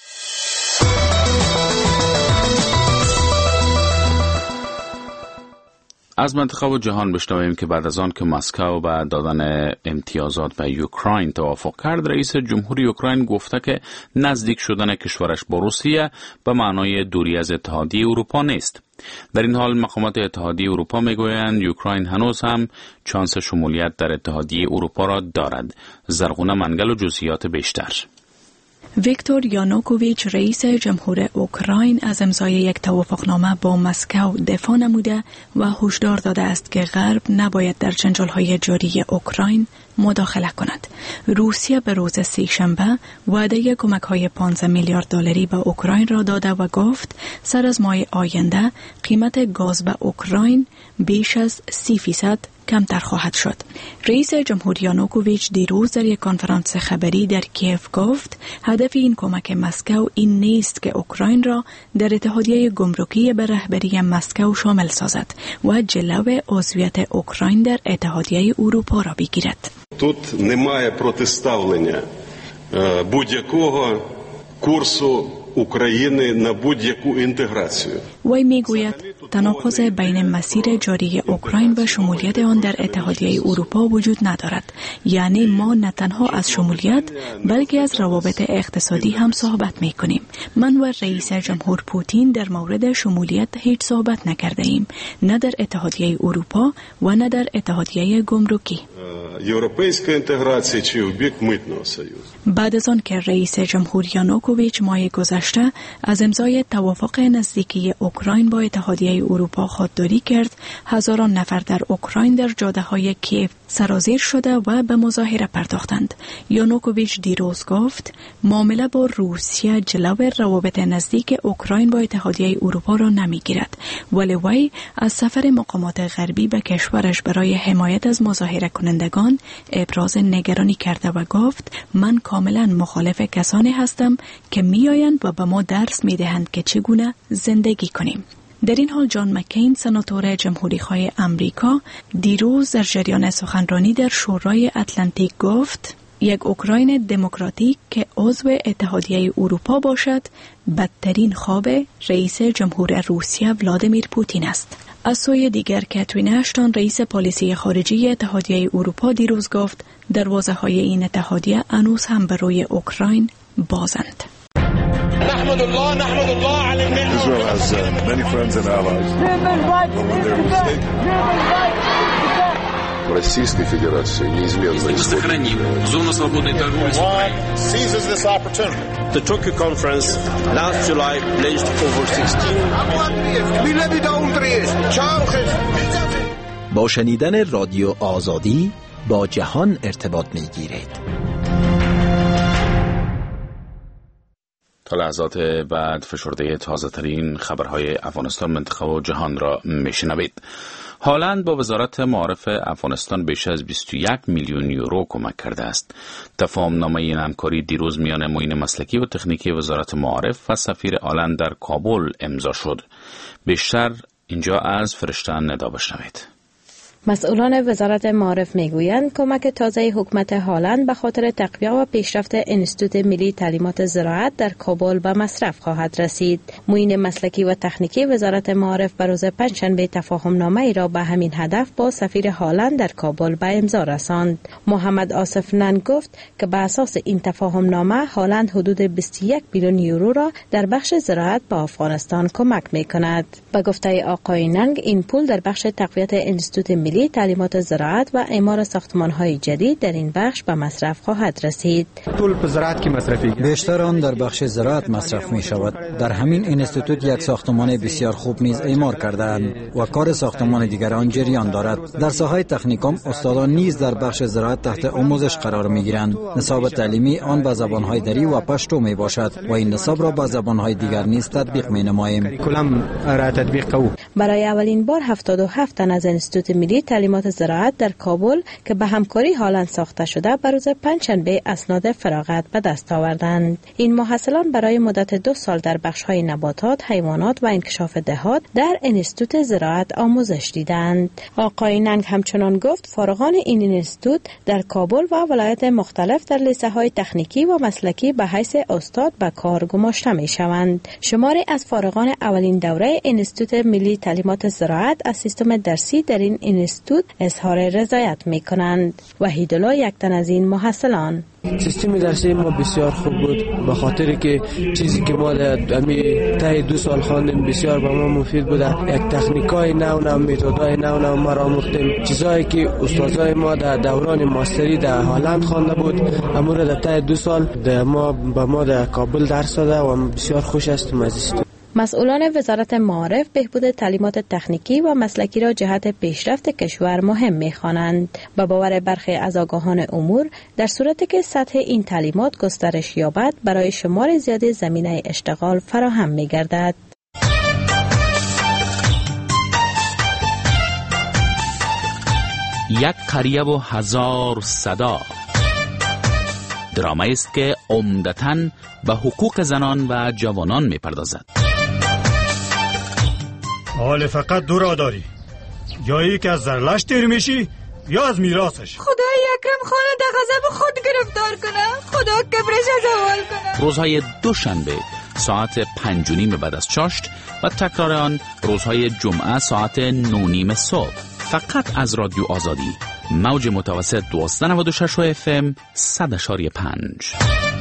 از منطقه و جهان بشنویم که بعد از آن که مسکو به دادن امتیازات به اوکراین توافق کرد، رئیس جمهوری اوکراین گفته که نزدیک شدن کشورش با روسیه به معنای دوری از اتحادیه اروپا نیست. در این حال مقامات اتحادیه اروپا میگویند اوکراین هنوز هم چانس شمولیت در اتحادیه اروپا را دارد. زرغونه منگل و جزئیات بیشتر. ویکتور یانوکوویچ رئیس جمهور اوکراین از امضای یک توافقنامه با مسکو دفاع نموده و هشدار داده است که غرب نباید در جنجال‌های جاری اوکراین مداخله کند. روسیه به روز سه‌شنبه وعده کمک‌های پانزده میلیارد دلاری به اوکراین را داده و گفت سر از ماه آینده قیمت گاز به اوکراین بیش از سی فیصد کمتر خواهد شد. رئیس جمهور یانوکوویچ دیروز در یک کنفرانس خبری در کیف گفت هدف این کمک مسکو این نیست که اوکراین را در اتحادیه گمرکی به رهبری مسکو شامل سازد و جلو عضویت اوکراین در اتحادیه اروپا را بگیرد. Тут немає протиставлення будь-якого курсу України на будь-яку інтеграцію. وی میگوید تناقض بین مسیر جاری اوکراین و شمولیت آن در اتحادیه اروپا وجود ندارد. یعنی ما نه تنها از شمولیت بلکه از روابط اقتصادی هم صحبت می کنیم. من و رئیس جمهور پوتین در مورد شمولیت هیچ صحبت نکرده ایم، نه در اتحادیه اروپا و نه در اتحادیه گمرکی. بعد از آن که رئیس جمهور یانوکوویچ ماه گذشته از امضای توافق نزدیکی اوکراین با اتحادیه اروپا خودداری کرد، هزاران نفر در اوکراین در جاده‌های کیف سرازیر شده و به مظاهره پرداختند. یانوکوویچ دیروز گفت معامله با روسیه جلو روابط نزدیک اوکراین با اتحادیه اروپا را نمیگیرد، ولی وی از سفر مقامات غربی به کشورش برای حمایت از مظاهره کنندگان ابراز نگرانی کرده و گفت من کاملا مخالف کسانی هستم که میآیند و به ما درس میدهند که چگونه زندگی کنیم. در این حال جان مکین سناتور جمهوری‌خواه امریکا دیروز در جریان سخنرانی در شورای اتلانتیک گفت یک اوکراین دموکراتیک که عضو اتحادیه اروپا باشد بدترین خواب رئیس جمهور روسیه ولادیمیر پوتین است. از سوی دیگر کاترین اشتون رئیس پالیسی خارجی اتحادیه اروپا دیروز گفت دروازه‌های این اتحادیه هنوز هم به روی اوکراین بازند. نحمد الله نحمد الله على النعمة. Israel has uh, many friends and allies. But when they're mistaken. Российской Федерации неизменно сохраним зону свободной торговли с Украиной. Seizes this opportunity. The Tokyo conference last July pledged over sixteen. با شنیدن رادیو آزادی با جهان ارتباط می‌گیرید. تا لحظات بعد فشرده تازه ترین خبرهای افغانستان، منطقه و جهان را میشنوید. هالند با وزارت معارف افغانستان بیش از بیست و یک میلیون یورو کمک کرده است. تفاهمنامه این همکاری دیروز میان معین مسلکی و تکنیکی وزارت معارف و سفیر هالند در کابل امضا شد. بیشتر اینجا از فرشته ندا بشنوید. مسئولان وزارت معارف میگویند کمک تازه حکومت هالند به خاطر تقویت و پیشرفت انستیتوت ملی تعلیمات زراعت در کابل به مصرف خواهد رسید. معین مسلکی و تکنیکی وزارت معارف به روز پنجشنبه تفاهمنامه ای را به همین هدف با سفیر هالند در کابل به امضا رساند. محمد آصف ننگ گفت که به اساس این تفاهمنامه هالند حدود بیست و یک میلیون یورو را در بخش زراعت به افغانستان کمک میکند. به گفته آقای ننگ این پول در بخش تقویت انستیتوت ملی تعلیمات زراعت و اعمار ساختمان‌های جدید در این بخش به مصرف خواهد رسید. طول زراعت که مصرفی بیشتر آن در بخش زراعت مصرف می شود. در همین اینستیتوت یک ساختمان بسیار خوب نیز اعمار کرده‌اند و کار ساختمان دیگر آن جریان دارد. در ساحه تکنیکم استادان نیز در بخش زراعت تحت آموزش قرار می گیرند. نصاب تعلیمی آن به زبان‌های دری و پشتو می باشد و این نصاب را به زبان‌های دیگر نیز تطبیق می نماییم. کلام را تطبیق کو. برای اولین بار هفتاد و هفت تن از اینستیتوت ملی تعلیمات زراعت در کابل که به همکاری هالند ساخته شده به روز پنجشنبه اسناد فراغت به دست آوردند. این محصلان برای مدت دو سال در بخش‌های نباتات، حیوانات و انکشاف دهات در اینستیتوت زراعت آموزش دیدند. آقای ننگ همچنان گفت فارغان این اینستیتوت در کابل و ولایت مختلف در لیسه‌های تکنیکی و مسلکی به حیث استاد به کار گماشته می‌شوند. شماری از فارغان اولین دوره اینستیتوت ملی تعلیمات زراعت از سیستم درسی در این اینستیتوت اظهار رضایت می‌کنند. وحیدالله یک تن از این محصلان: سیستم درسی ما بسیار خوب بود به خاطر که چیزی که ما در طی دو سال خواندیم بسیار به ما مفید بوده. یک تکنیکای نو نو، متدای نو نو ما را آموختیم. چیزایی که استادای ما در دوران ماستری در هالند خوانده بود امور در طی دو سال در ما به ما در کابل درس داده و بسیار خوش هستیم از این. مسئولان وزارت معارف بهبود تعلیمات تکنیکی و مسلکی را جهت پیشرفت کشور مهم می‌خوانند. به باور برخی از آگاهان امور در صورتی که سطح این تعلیمات گسترش یابد برای شمار زیاد زمینه اشتغال فراهم می‌گردد. یک قریه و هزار صدا درامایی است که عمدتاً به حقوق زنان و جوانان می‌پردازد. حال فقط دو را داری، یا ای که از زرلش تیر میشی یا از میراثش. خدا یکم خانه در غضب خود گرفتار کنه، خدا کبرش زوال کنه. روزهای دوشنبه ساعت پنج و نیم بعد از چاشت و تکرار آن روزهای جمعه ساعت نه و نیم صبح. فقط از رادیو آزادی، موج متوسط دویست و نود و شش اف ام صد و شش و پنج.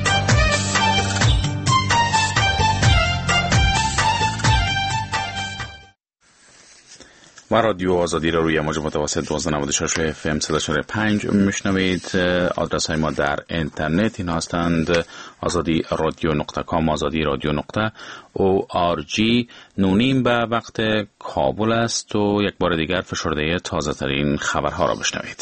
و رادیو آزادی را روی موج متوسط دویست و نود و شش اف ام صد و شش و پنج میشنوید. آدرس های ما در اینترنت این هستند: آزادی رادیو نقطه کام، آزادی رادیو نقطه او آر جی. نونیم به وقت کابل است و یک بار دیگر فشرده تازه ترین خبرها را بشنوید.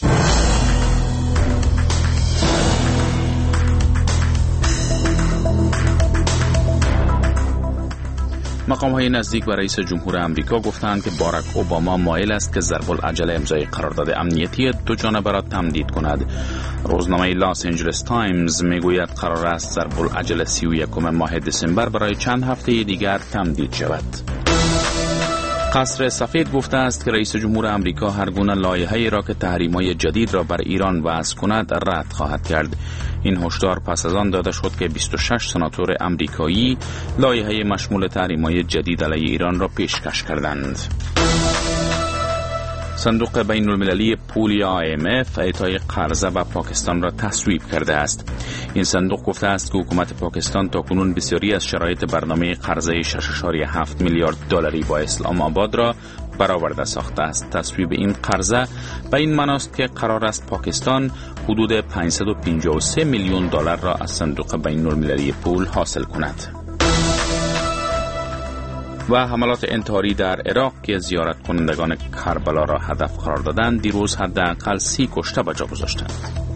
مقام‌های نزدیک به رئیس جمهور امریکا گفتند که باراک اوباما مایل است که ضرب العجله امضای قرارداد امنیتی دو جانبه را تمدید کند. روزنامه لاس آنجلس تایمز میگوید قرار است ضرب العجله سی و یکم ماه دسامبر برای چند هفته دیگر تمدید شود. قصر سفید گفته است که رئیس جمهور امریکا هر گونه لایحه‌ای را که تحریم‌های جدید را بر ایران وضع کند رد خواهد کرد. این هشدار پس از آن داده شد که بیست و شش سناتور امریکایی لایحه مشمول تحریم‌های جدید علیه ایران را پیشکش کردند. صندوق بین المللی پول یا آی ام اف اعطای قرضه به پاکستان را تصویب کرده است. این صندوق گفته است که حکومت پاکستان تاکنون بسیاری از شرایط برنامه قرضه شش و هفت میلیارد دلاری با اسلام آباد را برآورده ساخته است. تصویب این قرضه به این معنی است که قرار است پاکستان حدود پانصد و پنجاه و سه میلیون دلار را از صندوق بین المللی پول حاصل کند. و حملات انتحاری در عراق که زیارت کنندگان کربلا را هدف قرار دادند دیروز حداقل سی کشته به جا گذاشتند.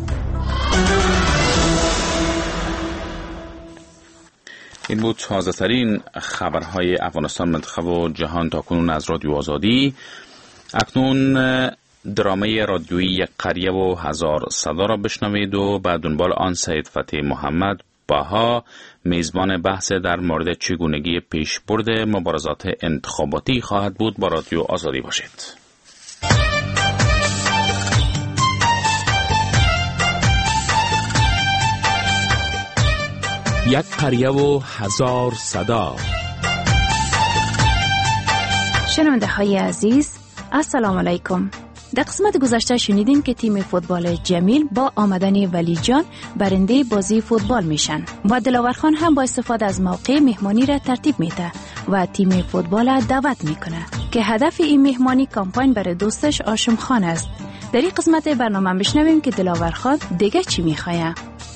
این بود تازه ترین خبرهای افغانستان، منطقه و جهان تا کنون از رادیو آزادی. اکنون درامه رادیویی یک قریه و هزار صدا را بشنوید و بعد دنبال آن سید فتح محمد باها میزبان بحث در مورد چگونگی پیشبرد مبارزات انتخاباتی خواهد بود. با رادیو آزادی باشید. یک قریه و هزار صدا. شنونده های عزیز، السلام علیکم. در قسمت گذشته شنیدیم که تیم فوتبال جمیل با آمدن ولی جان برنده بازی فوتبال میشن و دلاورخان هم با استفاده از موقع مهمانی را ترتیب میده و تیم فوتبال را دعوت میکنه که هدف این مهمانی کامپاین برای دوستش هاشم خان است. در این قسمت برنامه بشنویم که دلاورخان دیگه چی میخواه.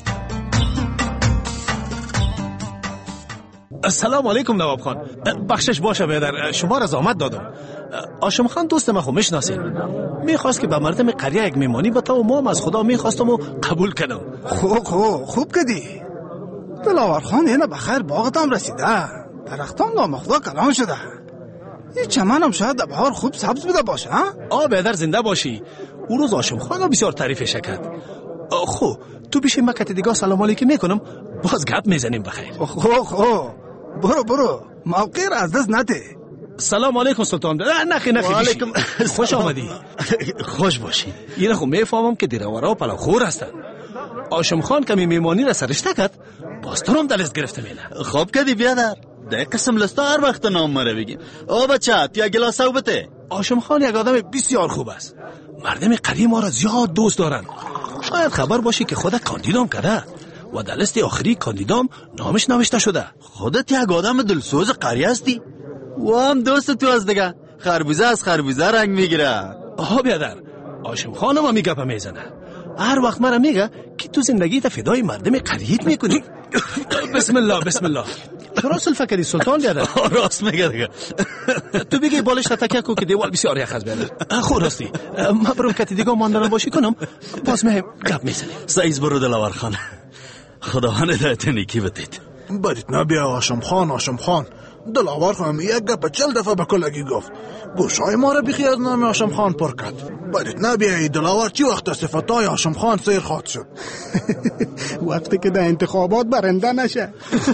السلام علیکم نواب خان. بخشش باشه بیادر، شما را زحمت دادم. هاشم خان دوست ما خو میشناسین، میخواست که به مردم قریه یک میمانی بتا و ما هم از خدا میخواستم و قبول کنم. خوب خوب خوب کدی دلاور خان. اینه بخیر باغت هم رسیده، درختان نامخدا کلان شده، این چمن هم شاید بهار خوب سبز بده باشه. آ بیادر زنده باشی. او روز هاشم خان بسیار تعریفش کرد. خو تو بیشی مکت دیگه سلام علیکم میکنم، باز گپ میزنیم بخیر. خو خو برو برو، موقع را از دست نده. سلام علیکم سلطان. نه نخی نخی بیشی. خوش آمدی. خوش باشی. این خو میفهمم که دیرورا و پلاخور هستن. هاشم خان کمی میمانی را سرشته کرد، باز تو هم دلست گرفته میله. خوب کردی بیادر، در قسم لستا هر وقت نام مره بگیم. او بچه تو یک گلاس او بته. هاشم خان یک آدم بسیار خوب است. مردم قریه ما را زیاد دوست دارن. شاید خبر باشی که خود کاندیدام کرده و در لیست آخری کاندیدام نامش نوشته شده. خودت یک آدم دلسوز قریه هستی و هم دوست تو از دیگه. خربوزه از خربوزه رنگ میگیره. آها بیادر، هاشم خانم هم میگه میزنه. هر وقت مرا میگه که تو زندگی تا فدای مردم قریت میکنی. بسم الله بسم الله. تو راست الفکری سلطان بیادر. راست میگه دیگه. تو بگی بالش تا تکیه کو که دیوال بسیار یخ از بیادر. خود راستی من برم کتی دیگه ماندارم باشی کنم، باز مهم گپ میزنیم. سعیز برو دلاور خان، خداوند هدایت نیکی بدید. برید نبیا هاشم خان. هاشم خان دلاور خانم یک گپ چل دفعه به کلگی گفت، گوشای ما را بخی از نام هاشم خان پر کرد. برید نبیا دلاور چی وقت صفتای هاشم خان سیر خواهد شد؟ وقتی که در انتخابات برنده نشه.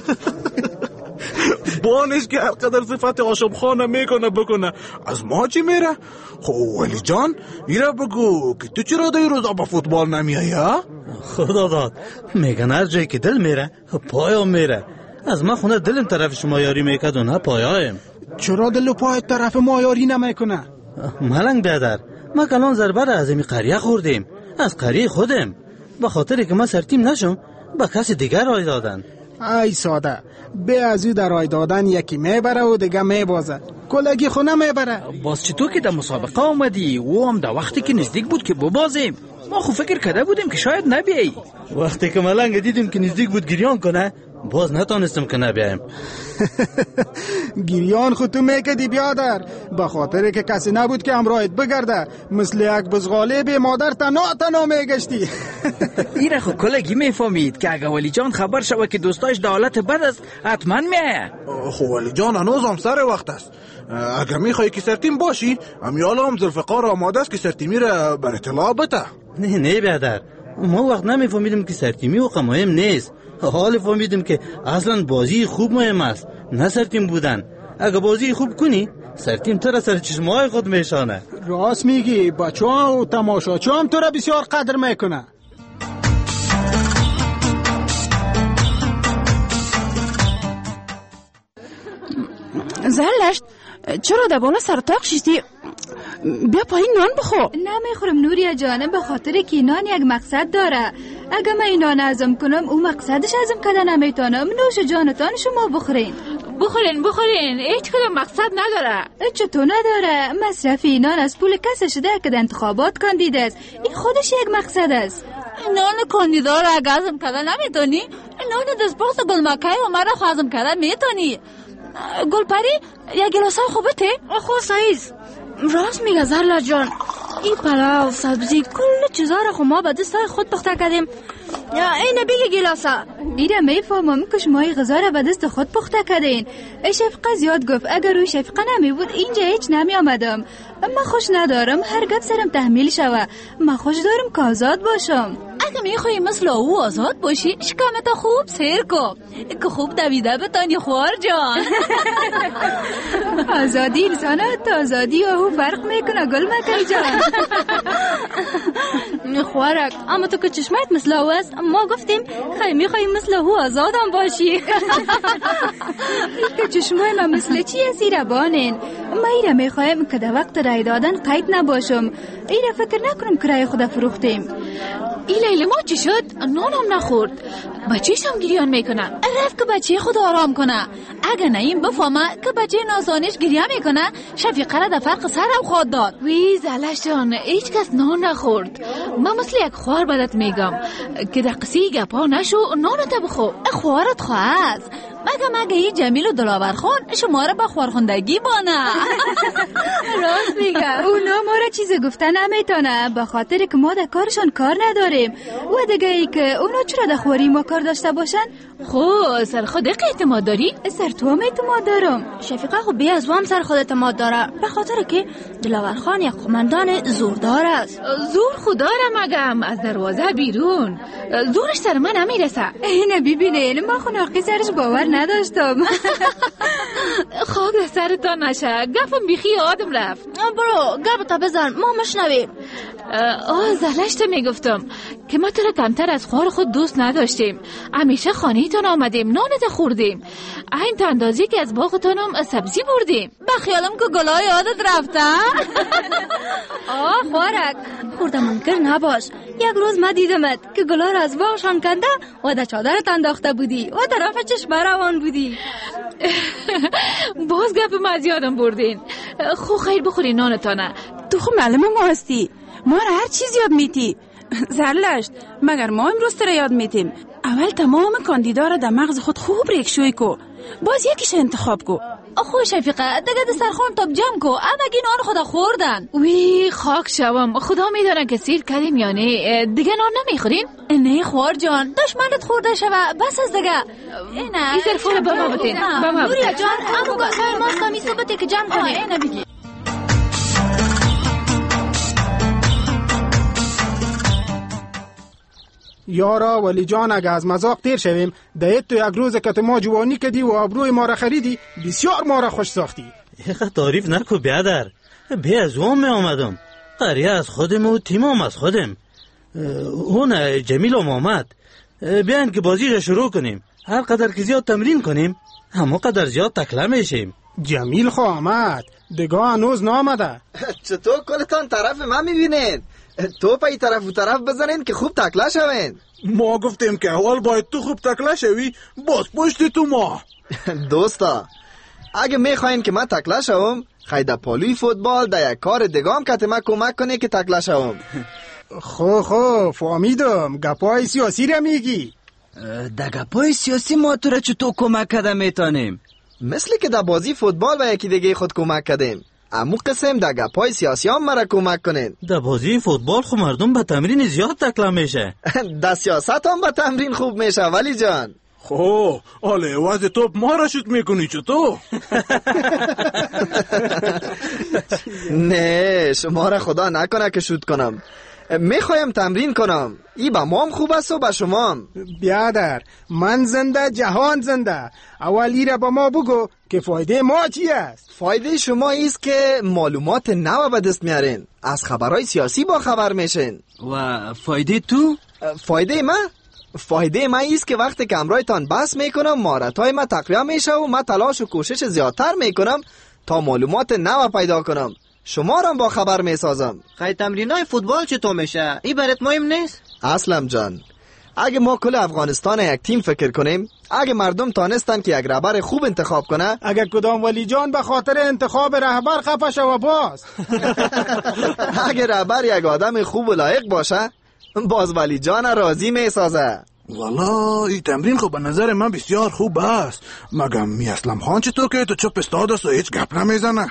بانش که هر قدر صفت هاشم خان میکنه بکنه، از ما چی میره؟ خو ولی جان ایره بگو که تو چرا در روزا با فوتبال نمیایی ها؟ خدا داد میگن هر جایی که دل میره پایا میره. از ما خونه دلم طرف شما یاری میکرد و نه پایایم. چرا دل و پای طرف ما یاری نمیکنه؟ ملنگ بیادر، ما کلان ضربه را از این قریه خوردیم، از قریه خودم. به خاطر که ما سرتیم نشم به کسی دیگر رای دادن. ای ساده، به از او در رای دادن یکی میبره و دیگه میبازه، کلگی خونه میبره. باز چطور که در مسابقه آمدی و هم در وقتی که نزدیک بود که ببازیم ما خو فکر کرده بودیم که شاید نبیایی. وقتی که ملنگ دیدیم که نزدیک بود گریان کنه باز نتانستم که نبیایم. گریان خود تو میکدی بیادر، به خاطر که کسی نبود که همراهت بگرده، مثل یک بزغاله به مادر تنها تنها میگشتی. ایره خو کلگی میفهمید که اگه ولی جان خبر شود که دوستاش در حالت بد است حتما میایه. خو ولی جان هنوز هم سر وقت است. اگه میخوایی که سرتیم باشی امیالا هم ذوالفقار آماده است که سرتیمی را بر اطلاع بده. نه نه بیادر، ما وقت نمیفهمیدیم که سرتیمی و مهم نیست، حال فهمیدیم که اصلا بازی خوب مهم است نه سرتیم بودن. اگه بازی خوب کنی سرتیم تو را سر چشمای خود میشانه. راست میگی، بچه ها و تماشاچی هم تو را بسیار قدر میکنه. زلشت چرا در بالا سر تاق شیستی؟ بیا پایین نان بخو. نمیخورم نوریا جانم، به خاطر که نان یک مقصد داره. اگه من این نان ازم کنم او مقصدش ازم کده نمیتونم. نوش جانتان شما بخورین بخورین بخورین، هیچ کدام مقصد نداره. چطور نداره؟ مصرف این نان از پول کسی شده که در انتخابات کاندید است. این خودش یک مقصد است. نان کاندیدا را اگه ازم کده نمیتونی، نان دستپاس گلمکه و مرا خوازم کده میتونی. گلپری یک گلاسه خوبته؟ خواه سایز. راست میگه زرلا جان، این پلاو سبزی کل چیزا را خو ما به دستای خود پخته کردیم. اینه بگی گلاسه. ایره میفهمم که شما این غذا را به دست خود پخته کردین. شفقه زیاد گفت اگر روی شفقه نمی بود اینجا هیچ نمی آمدم. من خوش ندارم هر گپ سرم تحمیل شوه. من خوش دارم که آزاد باشم. اگه میخوایی مثل او آزاد باشی شکمتا خوب سیر کن که خوب دویده بتانی خوار جان. آزادی انسانه تا آزادی او فرق میکنه گل مکای جان. خوارک اما تو که چشمت مثل او است، ما گفتیم خیلی میخوایی مثل او آزادم باشی. که چشمای من مثل چی اسیره بانین. ما ایره میخوایم که در وقت رای دادن قید نباشم. ایره فکر نکنم که رای خدا فروختیم. ای لیلی ما چی شد؟ نانم نخورد. بچهش هم گریان میکنه. رفت که بچه خود آرام کنه. اگه نه این بفهمه که بچه نازانش گریه میکنه شفیقه را در فرق سرم خود داد. وی زلشان هیچ کس نان نخورد. من مثل یک خوار بدت میگم که در قصی گپا نشو نانت بخو. خوارت خواهد مگه مگه ای جمیل و دلاور خان شما را به خوارخوندگی بانه. راست میگه اونا ما را چیز گفته نمیتونه به خاطر که ما در کارشان کار نداریم. و دیگه ای که اونا چرا در خواری ما کار داشته باشن؟ خو سر خود اعتماد داری؟ سر تو هم اعتماد دارم. شفیقه خو بی از وام سر خود اعتماد داره به خاطر که دلاور خان یک قماندان زوردار است. زور خدا را مگم از دروازه بیرون زورش سر من نمیرسه. اینه ببینین ما خو ناقی سرش باور نداشتم. خاک سرتان نشه گفم بیخی آدم رفت. برو گفتا بزن ما مشنویم. آه زلشت میگفتم که ما تو را کمتر از خوار خود دوست نداشتیم. همیشه خانه‌تان آمدیم نانت خوردیم این تا اندازی که از باغتانم سبزی بردیم. بخیالم که گلای یادت رفته. آه خوارک خورده منکر نباش. یک روز ما دیدمت که گلا را از باغشان کنده و در چادرت انداخته بودی و طرف چشمه روان بودی. باز گپ ما از یادم بردین. خو خیر بخوری نانتانه. تو خو معلم ما هستی، ما را هر چیز یاد میتی. زرلشت مگر ما امروز تر یاد میتیم. اول تمام کاندیدا را در مغز خود خوب ریکشوی کو، باز یکیش انتخاب کو. خو شفیقه دیگه در سرخان تاب جمع کو. امگی نان خدا خوردن. وی خاک شوم خدا میدانه که سیر کردیم یا نه. دیگه نان نمیخوریم؟ نه خوار جان دشمنت خورده شوه بس از دیگه. اینه این سرفون با ما بتین با ما بتین جان امو گاسای ماست کمی صبته که جمع کنه. اینه بگی یارا ولی جان اگه از مذاق تیر شویم دیت تو یک روز که تو ما جوانی کدی و آبروی ما را خریدی بسیار ما را خوش ساختی. یخه تعریف نکو بیادر، بی از اون می آمدم. قریه از خودم و تیمام از خودم. اون جمیل هم آمد. بیاین که بازی را شروع کنیم. هر قدر که زیاد تمرین کنیم همون قدر زیاد تکله میشیم. جمیل خو آمد دیگه هنوز نامده. چطور کلتان طرف من میبینین؟ تو پای طرف و طرف بزنین که خوب تکله شوین. ما گفتیم که اول باید تو خوب تکله شوی، باز پشت تو ما. دوستا اگه میخواین که من تکله شوم، خیده پالوی فوتبال در یک کار دگام که من کمک کنه که تکله شوم. خو خو فهمیدم گپای سیاسی را میگی. در گپای سیاسی ما تو را چطور کمک کده میتانیم؟ مثل که در بازی فوتبال و یکی دیگه خود کمک کردیم، امو قسم در گپای سیاسی هم مرا کمک کنین. در بازی فوتبال خو مردم با تمرین زیاد تکله میشه. در سیاست هم با تمرین خوب میشه ولی جان. خو آله عوض توپ ما را شوت میکنی چطور؟ نه شما را خدا نکنه که شوت کنم. میخوایم تمرین کنم. ای با ما هم خوب است و با شما هم. بیادر من زنده جهان زنده. اولی را با ما بگو که فایده ما چی است؟ فایده شما ایست که معلومات نو به دست میارین، از خبرهای سیاسی با خبر میشین. و فایده تو؟ فایده ما؟ فایده ما ایست که وقتی که امرایتان بحث میکنم مهارت‌های ما تقویت میشه و ما تلاش و کوشش زیادتر میکنم تا معلومات نو پیدا کنم. شما را با خبر میسازم. خیلی تمرینای فوتبال چطور میشه؟ این برات مهم نیست؟ اسلم جان، اگه ما کل افغانستان یک تیم فکر کنیم، اگه مردم تانستن که یک رهبر خوب انتخاب کنه، اگه کدام ولی جان به خاطر انتخاب رهبر خفه شو باز اگه رهبر یک آدم خوب و لایق باشه، باز ولی جان راضی میسازه. والا این تمرین خب به نظر من بسیار خوب است. مگم می اسلم خان چطور که تو چپ استاد است و هیچ گپ نمیزنه؟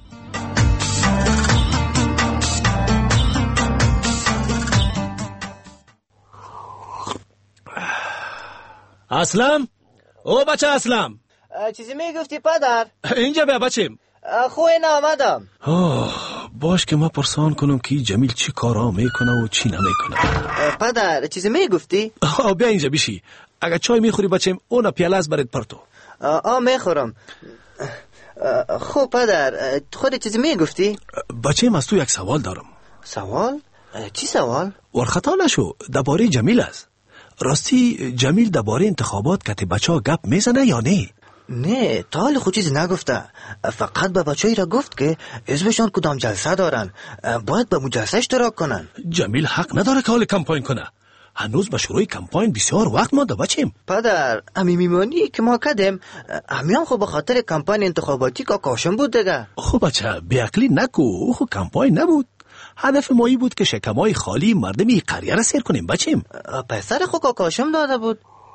اسلم؟ او بچه اسلم چیزی میگفتی پدر؟ اینجا بیا بچیم. خو این آمدم. باش که ما پرسان کنم که جمیل چی کارا میکنه و چی نمیکنه. پدر چیزی میگفتی؟ بیا اینجا بیشی. اگر چای میخوری بچیم اون پیاله از برات پرتو. آه میخورم. خب پدر خود چیزی میگفتی؟ بچیم از تو یک سوال دارم. سوال؟ چی سوال؟ ورخطا نشو، درباره جمیل است. راستی جمیل درباره انتخابات که بچه ها گپ میزنه یا نه؟ نه تا حال خود چیزی نگفته. فقط به بچه ای را گفت که حزبشان کدام جلسه دارن، باید به جلسه اشتراک کنن. جمیل حق نداره که حال کمپاین کنه. هنوز به شروع کمپاین بسیار وقت مانده بچیم. پدر امی میمانی که ما کردیم همیان خو به خاطر کمپاین انتخاباتی که کاشم بود دیگه. خب بچه بیعقلی نکو، خو کمپاین نبود. هدف مایی بود که شکمای خالی مردمی قریه را سیر کنیم بچیم. پسر خو که کاشم داده بود.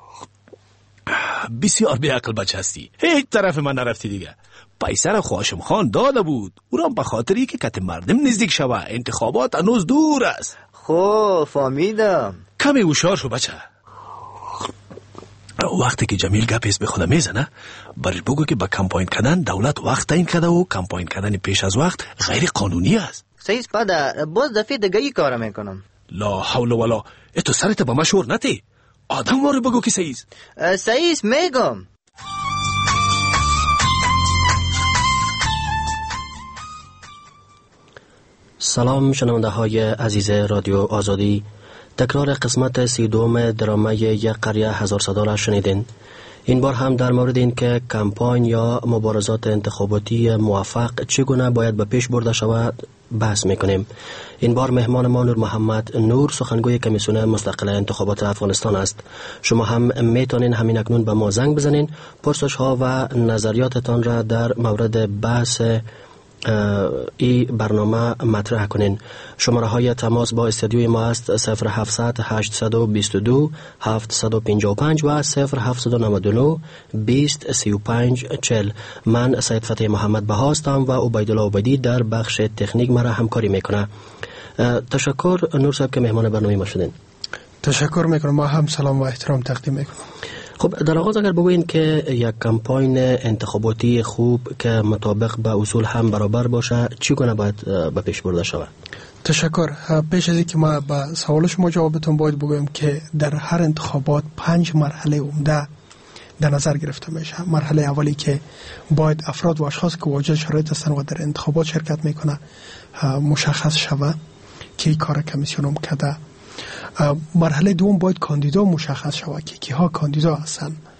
بسیار بیعقل بچه هستی، هیچ طرف من نرفتی دیگه. پیسر خاشم خان داده بود، او را به خاطری که کت مردم نزدیک شوه. انتخابات هنوز دور است. خب فهمیدم. کمی هوشیار شو بچه. وقتی که جمیل گپ حزب خود میزنه برش بگو که با کمپاین کردن دولت وقت تعیین کرده و کمپاین کردن پیش از وقت غیر قانونی است. صحیح پدر، باز دفعه دیگه ای کار میکنم. لا حول ولا. اتو سرت با ما شور نتی. آدم ما رو بگو که صحیح است. صحیح است میگم. سلام شنونده های عزیز رادیو آزادی. تکرار قسمت سی دوم درامه یک قریه هزار صدا را شنیدین. این بار هم در مورد این که کمپاین یا مبارزات انتخاباتی موفق چگونه باید به پیش برده شود بحث میکنیم. این بار مهمان ما نور محمد نور، سخنگوی کمیسیون مستقل انتخابات افغانستان است. شما هم میتونین همین اکنون به ما زنگ بزنین، پرسش ها و نظریاتتان را در مورد بحث ای برنامه مطرح کنین. شماره های تماس با استودیوی ما است صفر هفتصد هشتصد و بیست و دو هفتصد و پنجاه و پنج و صفر هفتصد و نود و نه بیست سی و پنج چهل. من سید فتح محمد بها هستم و عبیدالله عبیدی در بخش تکنیک مرا همکاری میکنه. تشکر نور صاحب که مهمان برنامه ما شدین. تشکر میکنم. ما هم سلام و احترام تقدیم میکنم. خب در آغاز اگر بگوین که یک کمپاین انتخاباتی خوب که مطابق به اصول هم برابر باشه چگونه باید به پیش برده شود؟ تشکر. پیش از اینکه ما به سوال شما جوابتون باید بگویم که در هر انتخابات پنج مرحله عمده در نظر گرفته میشه. مرحله اولی که باید افراد و اشخاص که واجد شرایط هستند و در انتخابات شرکت میکنه مشخص شود که این کار کمیسیون کرده. مرحله دوم باید کاندیدا مشخص شود که کیها کاندیدا هستند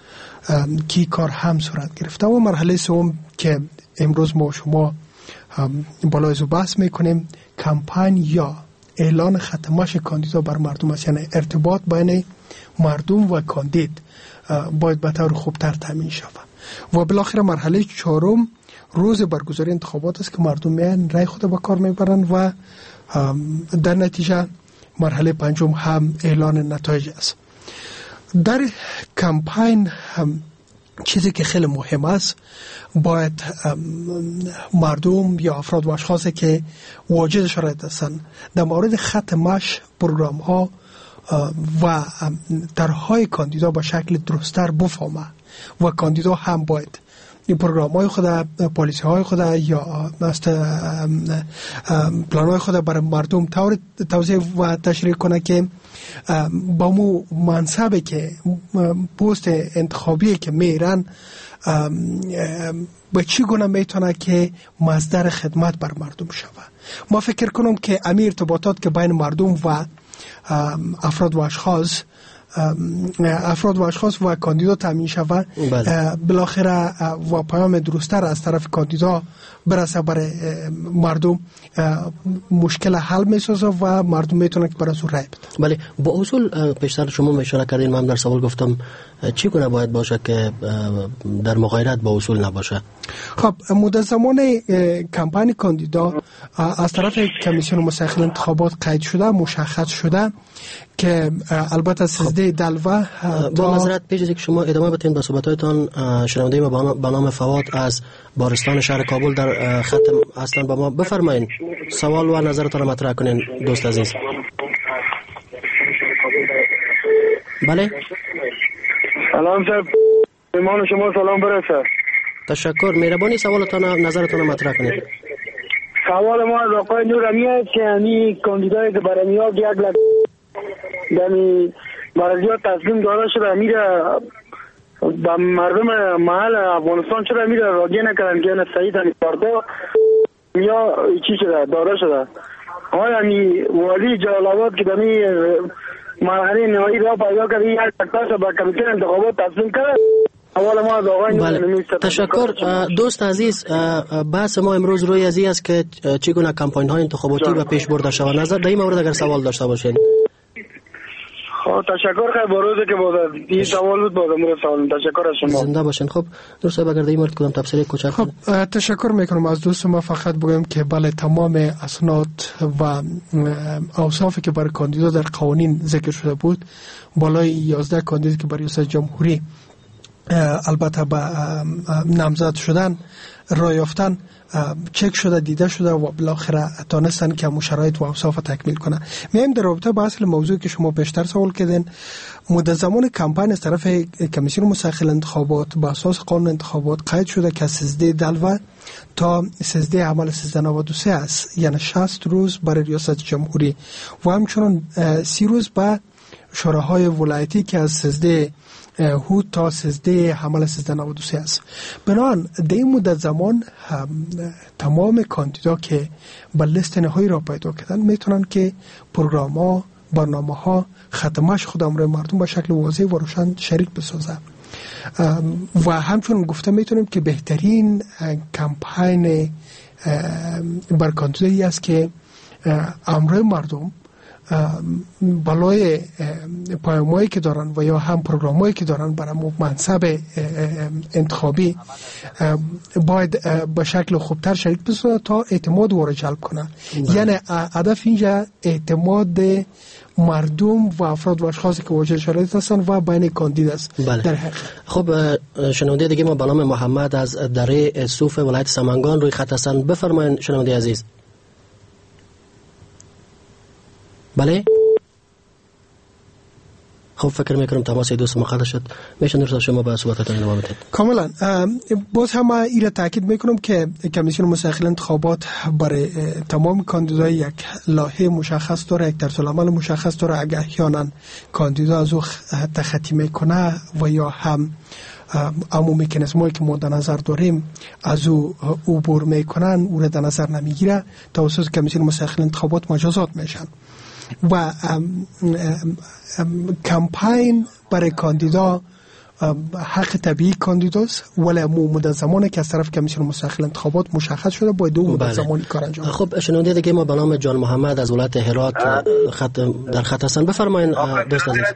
کی کار هم صورت گرفته. و مرحله سوم که امروز ما شما بالای زو بحث میکنیم کمپین یا اعلان ختمش کاندیدا بر مردم است، یعنی ارتباط بین مردم و کاندید باید به طور خوبتر تامین شود. و بالاخره مرحله چهارم روز برگزاری انتخابات است که مردم میان رای خود به کار میبرن و در نتیجه مرحله پنجم هم اعلان نتایج است. در کمپین چیزی که خیلی مهم است باید مردم یا افراد و اشخاصی که واجد شرایط هستند در مورد ختمش پروگرام ها و طرحهای کاندیدا به شکل درست‌تر بفهمه و کاندیدا هم باید این پروگرام های خود، پالیسی های خود یا پلان های خود برای مردم طور توضیح و تشریح کنه که با مو منصبی که پست انتخابی که میرن به چی گونه میتونه که مصدر خدمت بر مردم شود. ما فکر کنم که امی ارتباطات که بین مردم و افراد و اشخاص افراد و اشخاص و کاندیدا تامین شود بالاخره و پیام درست‌تر از طرف کاندیدا برسه برای مردم مشکل حل میسازه و مردم میتونه که برای اون رای بده. بله، با اصول پیشتر شما اشاره کردین، من در سوال گفتم چی گونه باید باشه که در مغایرت با اصول نباشه؟ خب مدت زمان کمپین کاندیدا از طرف کمیسیون مستقل انتخابات قید شده، مشخص شده که البته سیزده دلوه با معذرت پیش از که شما ادامه بدین به صحبتاتون، شنونده ما به نام فواد از بارستان شهر کابل در خط هستن. با ما بفرمایید سوال و نظرتون رو مطرح کنین دوست عزیز. بله سلام صاحب، ایمان شما سلام برسه. تشکر، مهربانی سوالتون نظرتون رو مطرح کنید. سوال ما از آقای نورمی است که یعنی کاندیدای که برای میاد یک لک یعنی برای زیاد تصمیم داده شده میره با مردم محل افغانستان چرا میره راجع نکردن که سعید همی پارتا یا چی شده داده شده. آیا همی والی جلال آباد که دمی مرحله نهایی را پیدا کرده یک تکتاش با کمیسیون انتخابات تصمیم کرد. بله. تشکر دوست عزیز، بحث ما امروز روی ازی است که چگونه کمپاین های انتخاباتی و پیش برده شود. نظر در این مورد اگر سوال داشته باشین. خب تشکر خیلی بروزه که بود این سوال بود بود امروز سوال. تشکر از شما، زنده باشین. خب دوست اگر در این مورد کدام تفصیلی کوچک. خب تشکر میکنم از دوست ما. فقط بگم که بله تمام اسناد و اوصافی که برای کاندیدا در قوانین ذکر شده بود، بالای یازده کاندید که برای ریاست جمهوری البته با نامزد شدن رای یافتن چک شده، دیده شده و بالاخره تانستن که شرایط و اوصاف تکمیل کنه. میایم در رابطه با اصل موضوعی که شما پیشتر سوال کردین، مدت زمان کمپین از طرف کمیسیون مستقل انتخابات با اساس قانون انتخابات قید شده که سیزده دلوه تا سیزده عمل سیزده نود و سه است، یعنی شصت روز برای ریاست جمهوری و همچنان سی روز به شوراهای ولایتی که از سیزده هود تا سیزده حمل سیزده نود و سه است. بنابراین در این مدت زمان تمام کاندیدا که به لیست نهایی را پیدا کردن میتونن که پروگرام ها، برنامه ها، ختمش خود امر مردم به شکل واضح و روشن شریک بسازه و همچنین گفته میتونیم که بهترین کمپین بر کاندیدایی است که امر مردم بالای پیامایی که دارن و یا هم پروگرامایی که دارن برای منصب انتخابی باید به شکل خوبتر شریک بسازه تا اعتماد او را جلب کنه. یعنی هدف اینجا اعتماد مردم و افراد و اشخاصی که واجد شرایط هستن و بین کاندید است. بله. در حقیقت خب شنونده دیگه ما به نام محمد از دره صوف ولایت سمنگان روی خط هستن. بفرمایید شنونده عزیز. بله. خب فکر میکنم تماس دوست ما قطع شد. میشه نرسا شما به صحبتتون ادامه بدید. کاملا. باز هم ایره تاکید میکنم که کمیسیون مستقل انتخابات برای تمام کاندیدای یک لایحه مشخص داره، یک طرز العمل مشخص داره. اگر احیانا کاندیدا از او تخطی میکنه و یا هم اما مکانیزمایی که ما در نظر داریم از او عبور میکنن او را در نظر نمیگیره، توسط کمیسیون مستقل انتخابات مجازات میشن و ام ام ام کمپین برای کاندیدا حق طبیعی کاندیداست، ولی مدت زمانی که از طرف کمیسیون مستقل انتخابات مشخص شده باید دو مدت زمانی کار انجام. خب شنونده دیگه ما به نام جان محمد از ولایت هرات خط در خط هستن. بفرمایید دوست عزیز.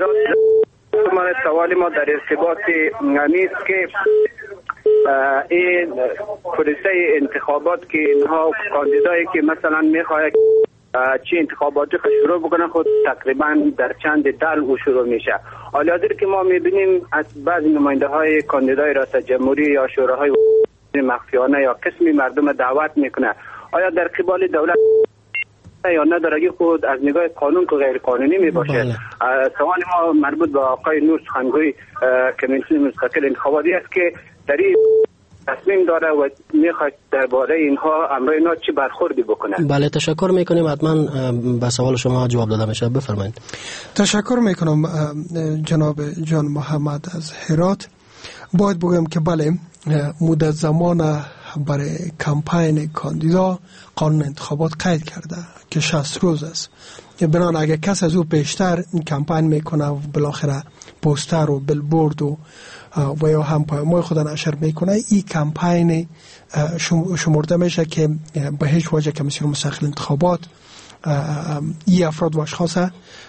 سوال ما در ارتباط نیست که این پروسه انتخابات که اینها کاندیدایی که مثلا میخواد چی انتخاباتی شروع بکنه خود تقریبا در چند دل او شروع میشه. حالا که ما میبینیم از بعضی نماینده های کاندیدای ریاست جمهوری یا شوراهای مخفیانه یا قسمی مردم دعوت میکنه، آیا در قبال دولت یا نداره خود از نگاه قانون که غیر قانونی می باشه؟ سوال ما مربوط به آقای نور سخنگوی کمیسیون مستقل انتخاباتی است که در این تصمیم داره و میخواد درباره اینها امر اینا چی برخوردی بکنه. بله تشکر میکنیم، حتما به سوال شما جواب داده میشه. بفرمایید. تشکر میکنم جناب جان محمد از هرات. باید بگم که بله مدت زمان برای کمپین کاندیدا قانون انتخابات قید کرده که شصت روز است. بنان اگر کس از او بیشتر کمپین میکنه و بالاخره پوستر و بلبورد و و یا هم پیام‌های خود نشر میکنه، این کمپین شمرده میشه که به هیچ وجه کمیسیون مستقل انتخابات ای افراد و اشخاص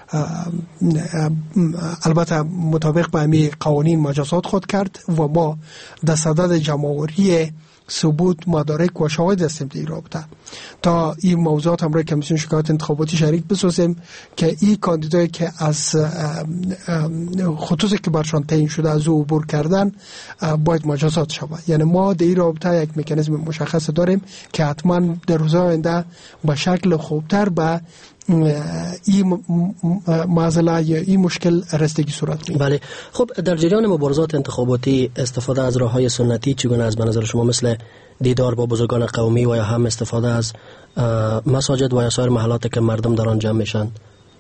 البته مطابق به همین قوانین مجازات خود کرد و ما در صدد جمع‌آوری ثبوت مدارک و شواهد هستیم در این رابطه تا این موضوعات همراه کمیسیون شکایت انتخاباتی شریک بسازیم که این کاندیدایی که از خطوطی که برشان تعیین شده از او عبور کردن باید مجازات شود. یعنی ما در این رابطه یک مکانیزم مشخص داریم که حتما در روزهای آینده به شکل خوبتر به این معضله یا این مشکل رسیدگی صورت میگیره. بله. خب در جریان مبارزات انتخاباتی استفاده از راه‌های سنتی چگونه از به نظر شما، مثل دیدار با بزرگان قومی و یا هم استفاده از مساجد و یا سایر محلات که مردم در آن جمع میشن؟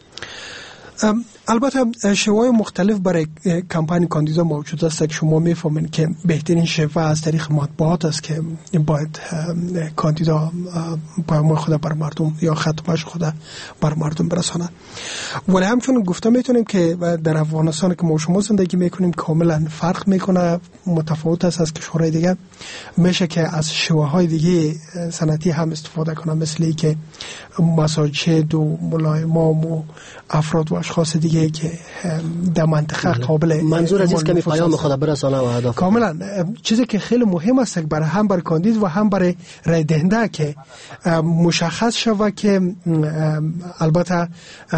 البته شیوه‌های مختلف برای کمپین کاندیدا موجود است که شما میفهمین که بهترین شیوه از طریق مطبوعات است که باید کاندیدا پیام خود بر مردم یا خطابش خود بر مردم برسانه. ولی همچون گفته میتونیم که در افغانستان که ما شما زندگی میکنیم کاملا فرق میکنه، متفاوت است از کشورهای دیگه. میشه که از شیوه‌های دیگه سنتی هم استفاده کنه، مثل که مساجد و ملای امام و افراد و اشخاص دیگه که در منطقه قابل منظور از که می پیام خود برسانه و هدف. کاملا چیزی که خیلی مهم است برای هم برای کاندید و هم برای رای دهنده که مشخص شود که البته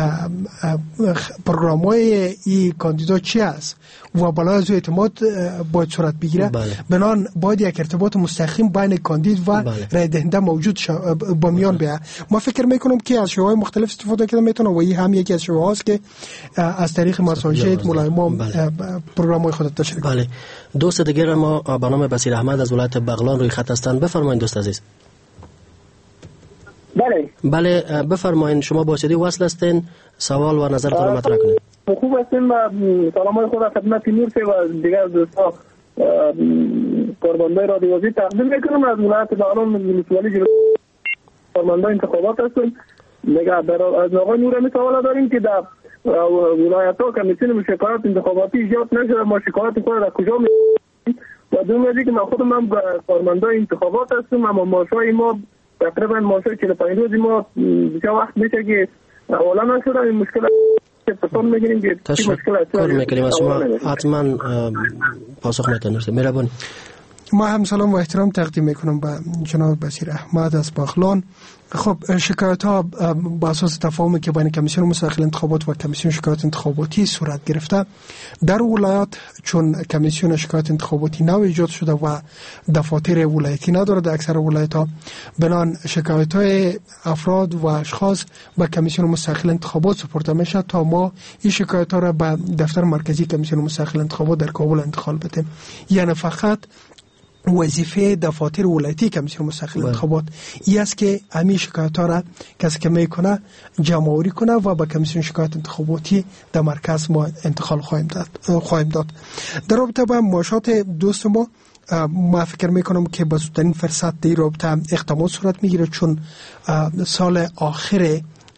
پروگرام‌های این کاندیدا چی است و بالای از اعتماد باید صورت بگیره. بله. بنان باید یک ارتباط مستقیم بین کاندید و بله. رای دهنده موجود با میان بیاد. ما فکر میکنم که از شیوه‌های مختلف استفاده کرده میتونه و این هم یکی از شیوه هاست که از طریق مساجد ملایمان بله. پروگرام‌های خود تشریح. بله. دوست دیگر ما به نام بصیر احمد از ولایت بغلان روی خط هستند. بفرمایید دوست عزیز. بله بله بفرمایید، شما با صدای وصل هستین، سوال و نظرتون رو مطرح کنید. خوب هستیم. سلام خود خدمت نور سے و دیگر دوستا کارمندای رادیویی تقدیم میکنم. از ولایت بغلان ولسوالی جلو کارمندای انتخابات هستیم. دیگه از آقای نور می سوال داریم که در ولایت ها کمیسیون شکایت انتخاباتی ایجاد نشده، ما شکایت خود را کجا می و دوم که من خودم من کارمندای انتخابات هستم، اما ماشای ما تقریبا ماشای چهل و پنج روزی ما بسیار وقت میشه که اولا نشده. این مشکل پسان میگیریم که تشکر میکنیم از شما، حتما پاسخ میتونید. مهربانی. ما هم سلام و احترام تقدیم میکنم به جناب بصیر احمد از بغلان. خب شکایت ها با اساس تفاهمی که بین کمیسیون مستقل انتخابات و کمیسیون شکایت انتخاباتی صورت گرفته در ولایات، چون کمیسیون شکایت انتخاباتی نو ایجاد شده و دفاتر ولایتی نداره در اکثر ولایت ها، بنان شکایت های افراد و اشخاص به کمیسیون مستقل انتخابات سپرده میشه تا ما این شکایت ها را به دفتر مرکزی کمیسیون مستقل انتخابات در کابل انتقال بدیم. یعنی فقط وظیفه دفاتر ولایتی کمیسیون مستقل انتخابات این است که همین شکایت ها را کسی که میکنه جمع آوری کنه و با کمیسیون شکایت انتخاباتی در مرکز ما انتقال خواهیم داد خواهیم داد در رابطه با معاشات دوست ما ما فکر میکنم که با زودترین فرصت در رابطه اقدامات صورت میگیره، چون سال آخر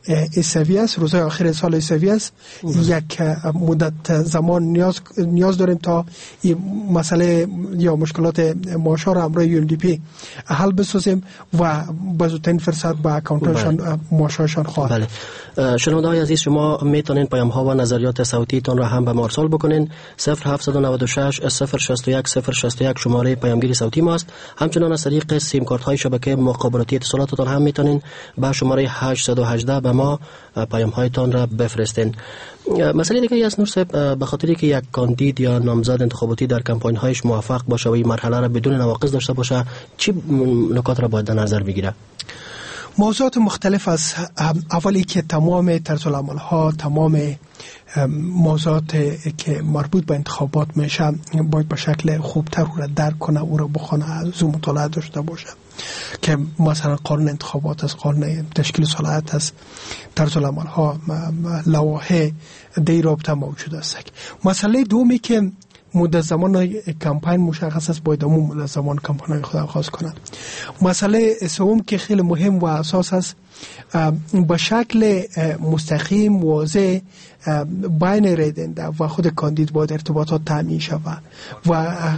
عیسوی است، روزهای آخر سال عیسوی است. یک مدت زمان نیاز نیاز داریم تا این مسئله یا مشکلات معاشها را امروز یو ان دی پی حل بسازیم و به زودترین فرصت به اکانتشان معاشهاشان خواهد. بله. شنونده‌های عزیز، شما میتونین پیام ها و نظریات صوتی تان را هم به ما ارسال بکنین. صفر هفت نه شش صفر شش یک صفر شش یک شماره پیامگیری صوتی ماست. همچنان از طریق سیم کارت های شبکه مخابراتی اتصالاتتان هم میتونین به شماره هشت یک هشت به ما پیام هایتان را بفرستین. مسئله دیگری از نور صاحب، به خاطری که یک کاندید یا نامزد انتخاباتی در کمپاین هایش موفق باشه و این مرحله را بدون نواقص داشته باشه، چی نکات را باید در نظر بگیره؟ موضوعات مختلف از اولی که تمام طرز العمل ها، تمام موضوعات که مربوط به انتخابات میشه باید به شکل خوبتر او را درک کنه، او را بخونه، از اون مطالعه داشته باشه که مثلا قانون انتخابات از قانون تشکیل صلاحیت از طرز العمل ها، لوایح در رابطه موجود است. مسئله دومی که مدت زمان کمپین مشخص است، باید همون مدت زمان کمپین خود آغاز کنند. مسئله سوم که خیلی مهم و اساس است، به شکل مستقیم واضح بین رایدنده و خود کاندید باید ارتباطات تامین شود و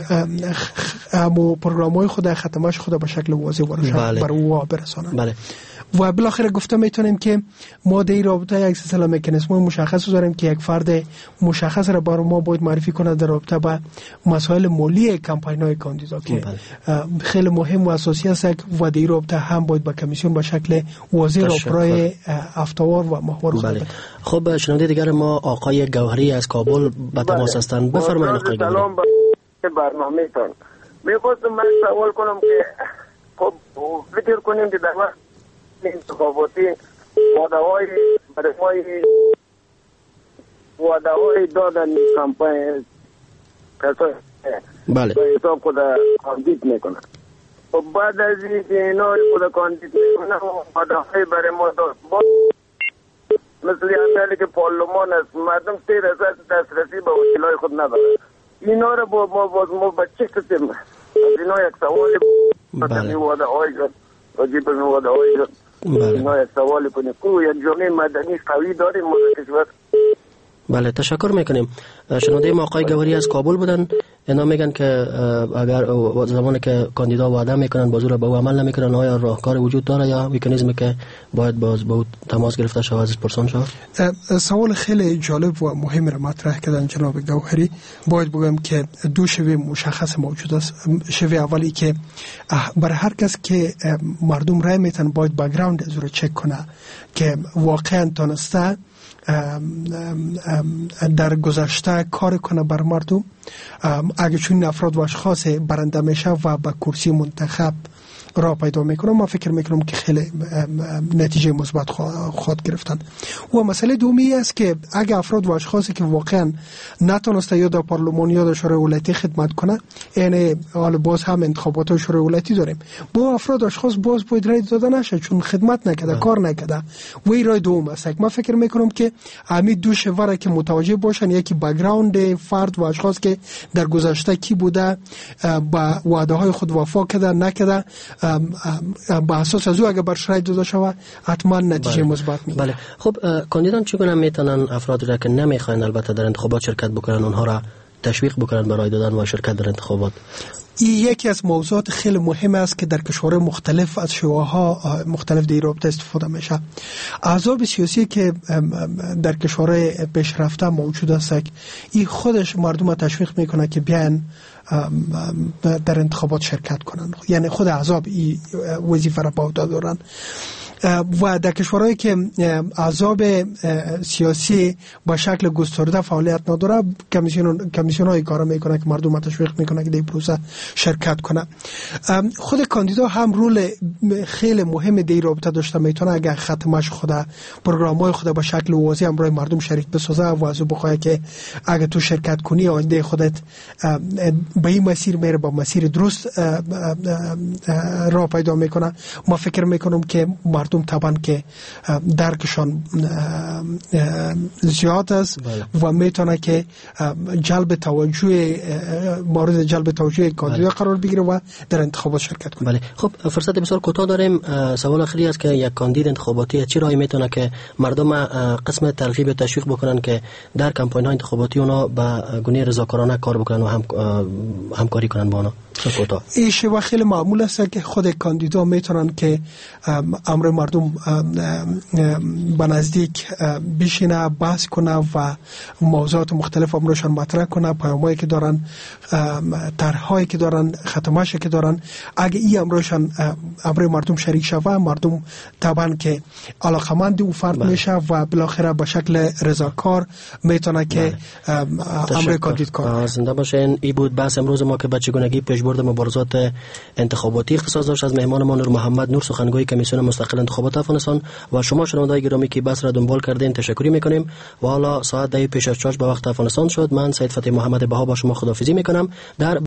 همو پروگرام‌های خود ختمش خود به شکل واضح بر او برسانند. بله. و بالاخره گفته میتونیم که ما در این رابطه یک سلسله مکانیزم مشخص داریم که یک فرد مشخص را برای ما باید معرفی کنه در رابطه با مسائل مالی کمپین‌های کاندیدا که خیلی مهم و اساسی است و در این رابطه هم باید با کمیسیون به شکل واضح راهکارهای افتوار و محور خود. بله. خب شنونده دیگر ما آقای گوهری از کابل به تماس هستند. بفرمایید آقای گوهری. سلام به برنامه‌تان. می‌خواستم من سوال کنم که خب فکر کنیم که در وقت انتخاباتی وعده‌های برای وعده‌های دادن کمپین کسایی بله حساب خود کاندید میکنن. خب بعد از اینکه اینا خود کاندید میکنن وعده‌های برای ما داد مثل یعنی که پارلمان است، مردم سه درصد دسترسی به وکیلای خود ندارن. اینا رو با ما باز ما با چه کسیم از اینا یک سوال بله وعده‌های راجع به وعده‌های بله. ما یک سوال کنیم که یک جامعه مدنی قوی داریم ما کشور. بله تشکر میکنیم. شنونده ما آقای گوهری از کابل بودن. اینا میگن که اگر زمانی که کاندیدا وعده میکنن بازو را به او عمل نمیکنن، آیا راهکار وجود داره یا مکانیزمی که باید باز با تماس گرفته شود از پرسان شود؟ سوال خیلی جالب و مهم را مطرح کردن جناب گوهری. باید بگم که دو شیوه مشخص موجود است. شیوه اولی که برای هر کس که مردم رای میتن باید بک‌گراند از رو چک کنه که واقعا تونسته در گذشته کار کنه بر مردم. اگه چون افراد و اشخاص برنده میشه و به کرسی منتخب را پیدا میکنم، ما فکر میکنم که خیلی نتیجه مثبت خواهد گرفتن. و مسئله دومی است که اگه افراد و اشخاصی که واقعا نتونسته یا در پارلمان یا در شورای ولایتی خدمت کنه، یعنی حالا باز هم انتخابات شورای ولایتی داریم، با افراد و اشخاص باز باید رای داده نشه چون خدمت نکرده، کار نکرده. و این رای دوم است. ما فکر میکنم که همین دو شیوه که متوجه باشن، یکی بک‌گراند فرد و اشخاص که در گذشته کی بوده، با وعده های خود وفا کرده نکرده، با اساس از او اگر بر شرایط داده شود حتما نتیجه مثبت میده. بله. خب کاندیدان چگونه میتونن افرادی را که نمیخواین البته در انتخابات شرکت بکنن اونها را تشویق بکنن برای دادن و شرکت در انتخابات؟ این یکی از موضوعات خیلی مهم است که در کشورهای مختلف از شیوه‌ها مختلف در رابطه استفاده میشه. احزاب سیاسی که در کشورهای پیشرفته موجود است، این خودش مردم را تشویق میکنه که بیان در انتخابات شرکت کنند. یعنی خود احزاب این وظیفه را به عهده دارند. و در کشورهایی که احزاب سیاسی با شکل گسترده فعالیت نداره، کمیسیون کمیسیون های کار میکنه که مردم تشویق میکنه که در پروسه شرکت کنه. خود کاندیدا هم رول خیلی مهم در رابطه داشته میتونه اگر ختمش خود پروگرام های خود با شکل واضح امروز مردم شریک بسازه و از او بخواد که اگر تو شرکت کنی آینده خودت به این مسیر میره، با مسیر درست راه پیدا میکنه. ما فکر میکنم که مردم مردم طبعا که درکشان زیاد است و میتونه که جلب توجه مورد جلب توجه کاندیدا قرار بگیره و در انتخابات شرکت کنه. بله. خب فرصت بسیار کوتاه داریم. سوال آخری است که یک کاندید انتخاباتی چه راهی میتونه که مردم قسم ترغیب و تشویق بکنن که در کمپاین های انتخاباتی اونا به گونه رضاکارانه کار بکنن و هم همکاری کنن با اونا؟ این شیوه خیلی معمول است که خود کاندیدا میتونن که امر مردم به نزدیک بشینه، بحث کنه و موضوعات مختلف امرشان مطرح کنه، پیامایی که دارن، طرحهایی که دارن، ختمه‌ای که دارن. اگه این امرشان امر مردم شریک شوه، مردم طبعا که علاقمند او فرد میشه و بالاخره به شکل رضاکار میتونه که امر کاندید کنه. زنده باشین. این بود بحث امروز ما که به چگونگی پیشبرد مبارزات انتخاباتی اختصاص داشت از مهمان ما نور محمد نور، سخنگوی کمیسیون مستقل انتخابات افغانستان. و شما شنوندگان گرامی که بحث را دنبال کردین تشکر میکنیم. و حالا ساعت ده پیش از چهار به وقت افغانستان شد. من سید فتحی محمد بها با شما خداحافظی میکنم. در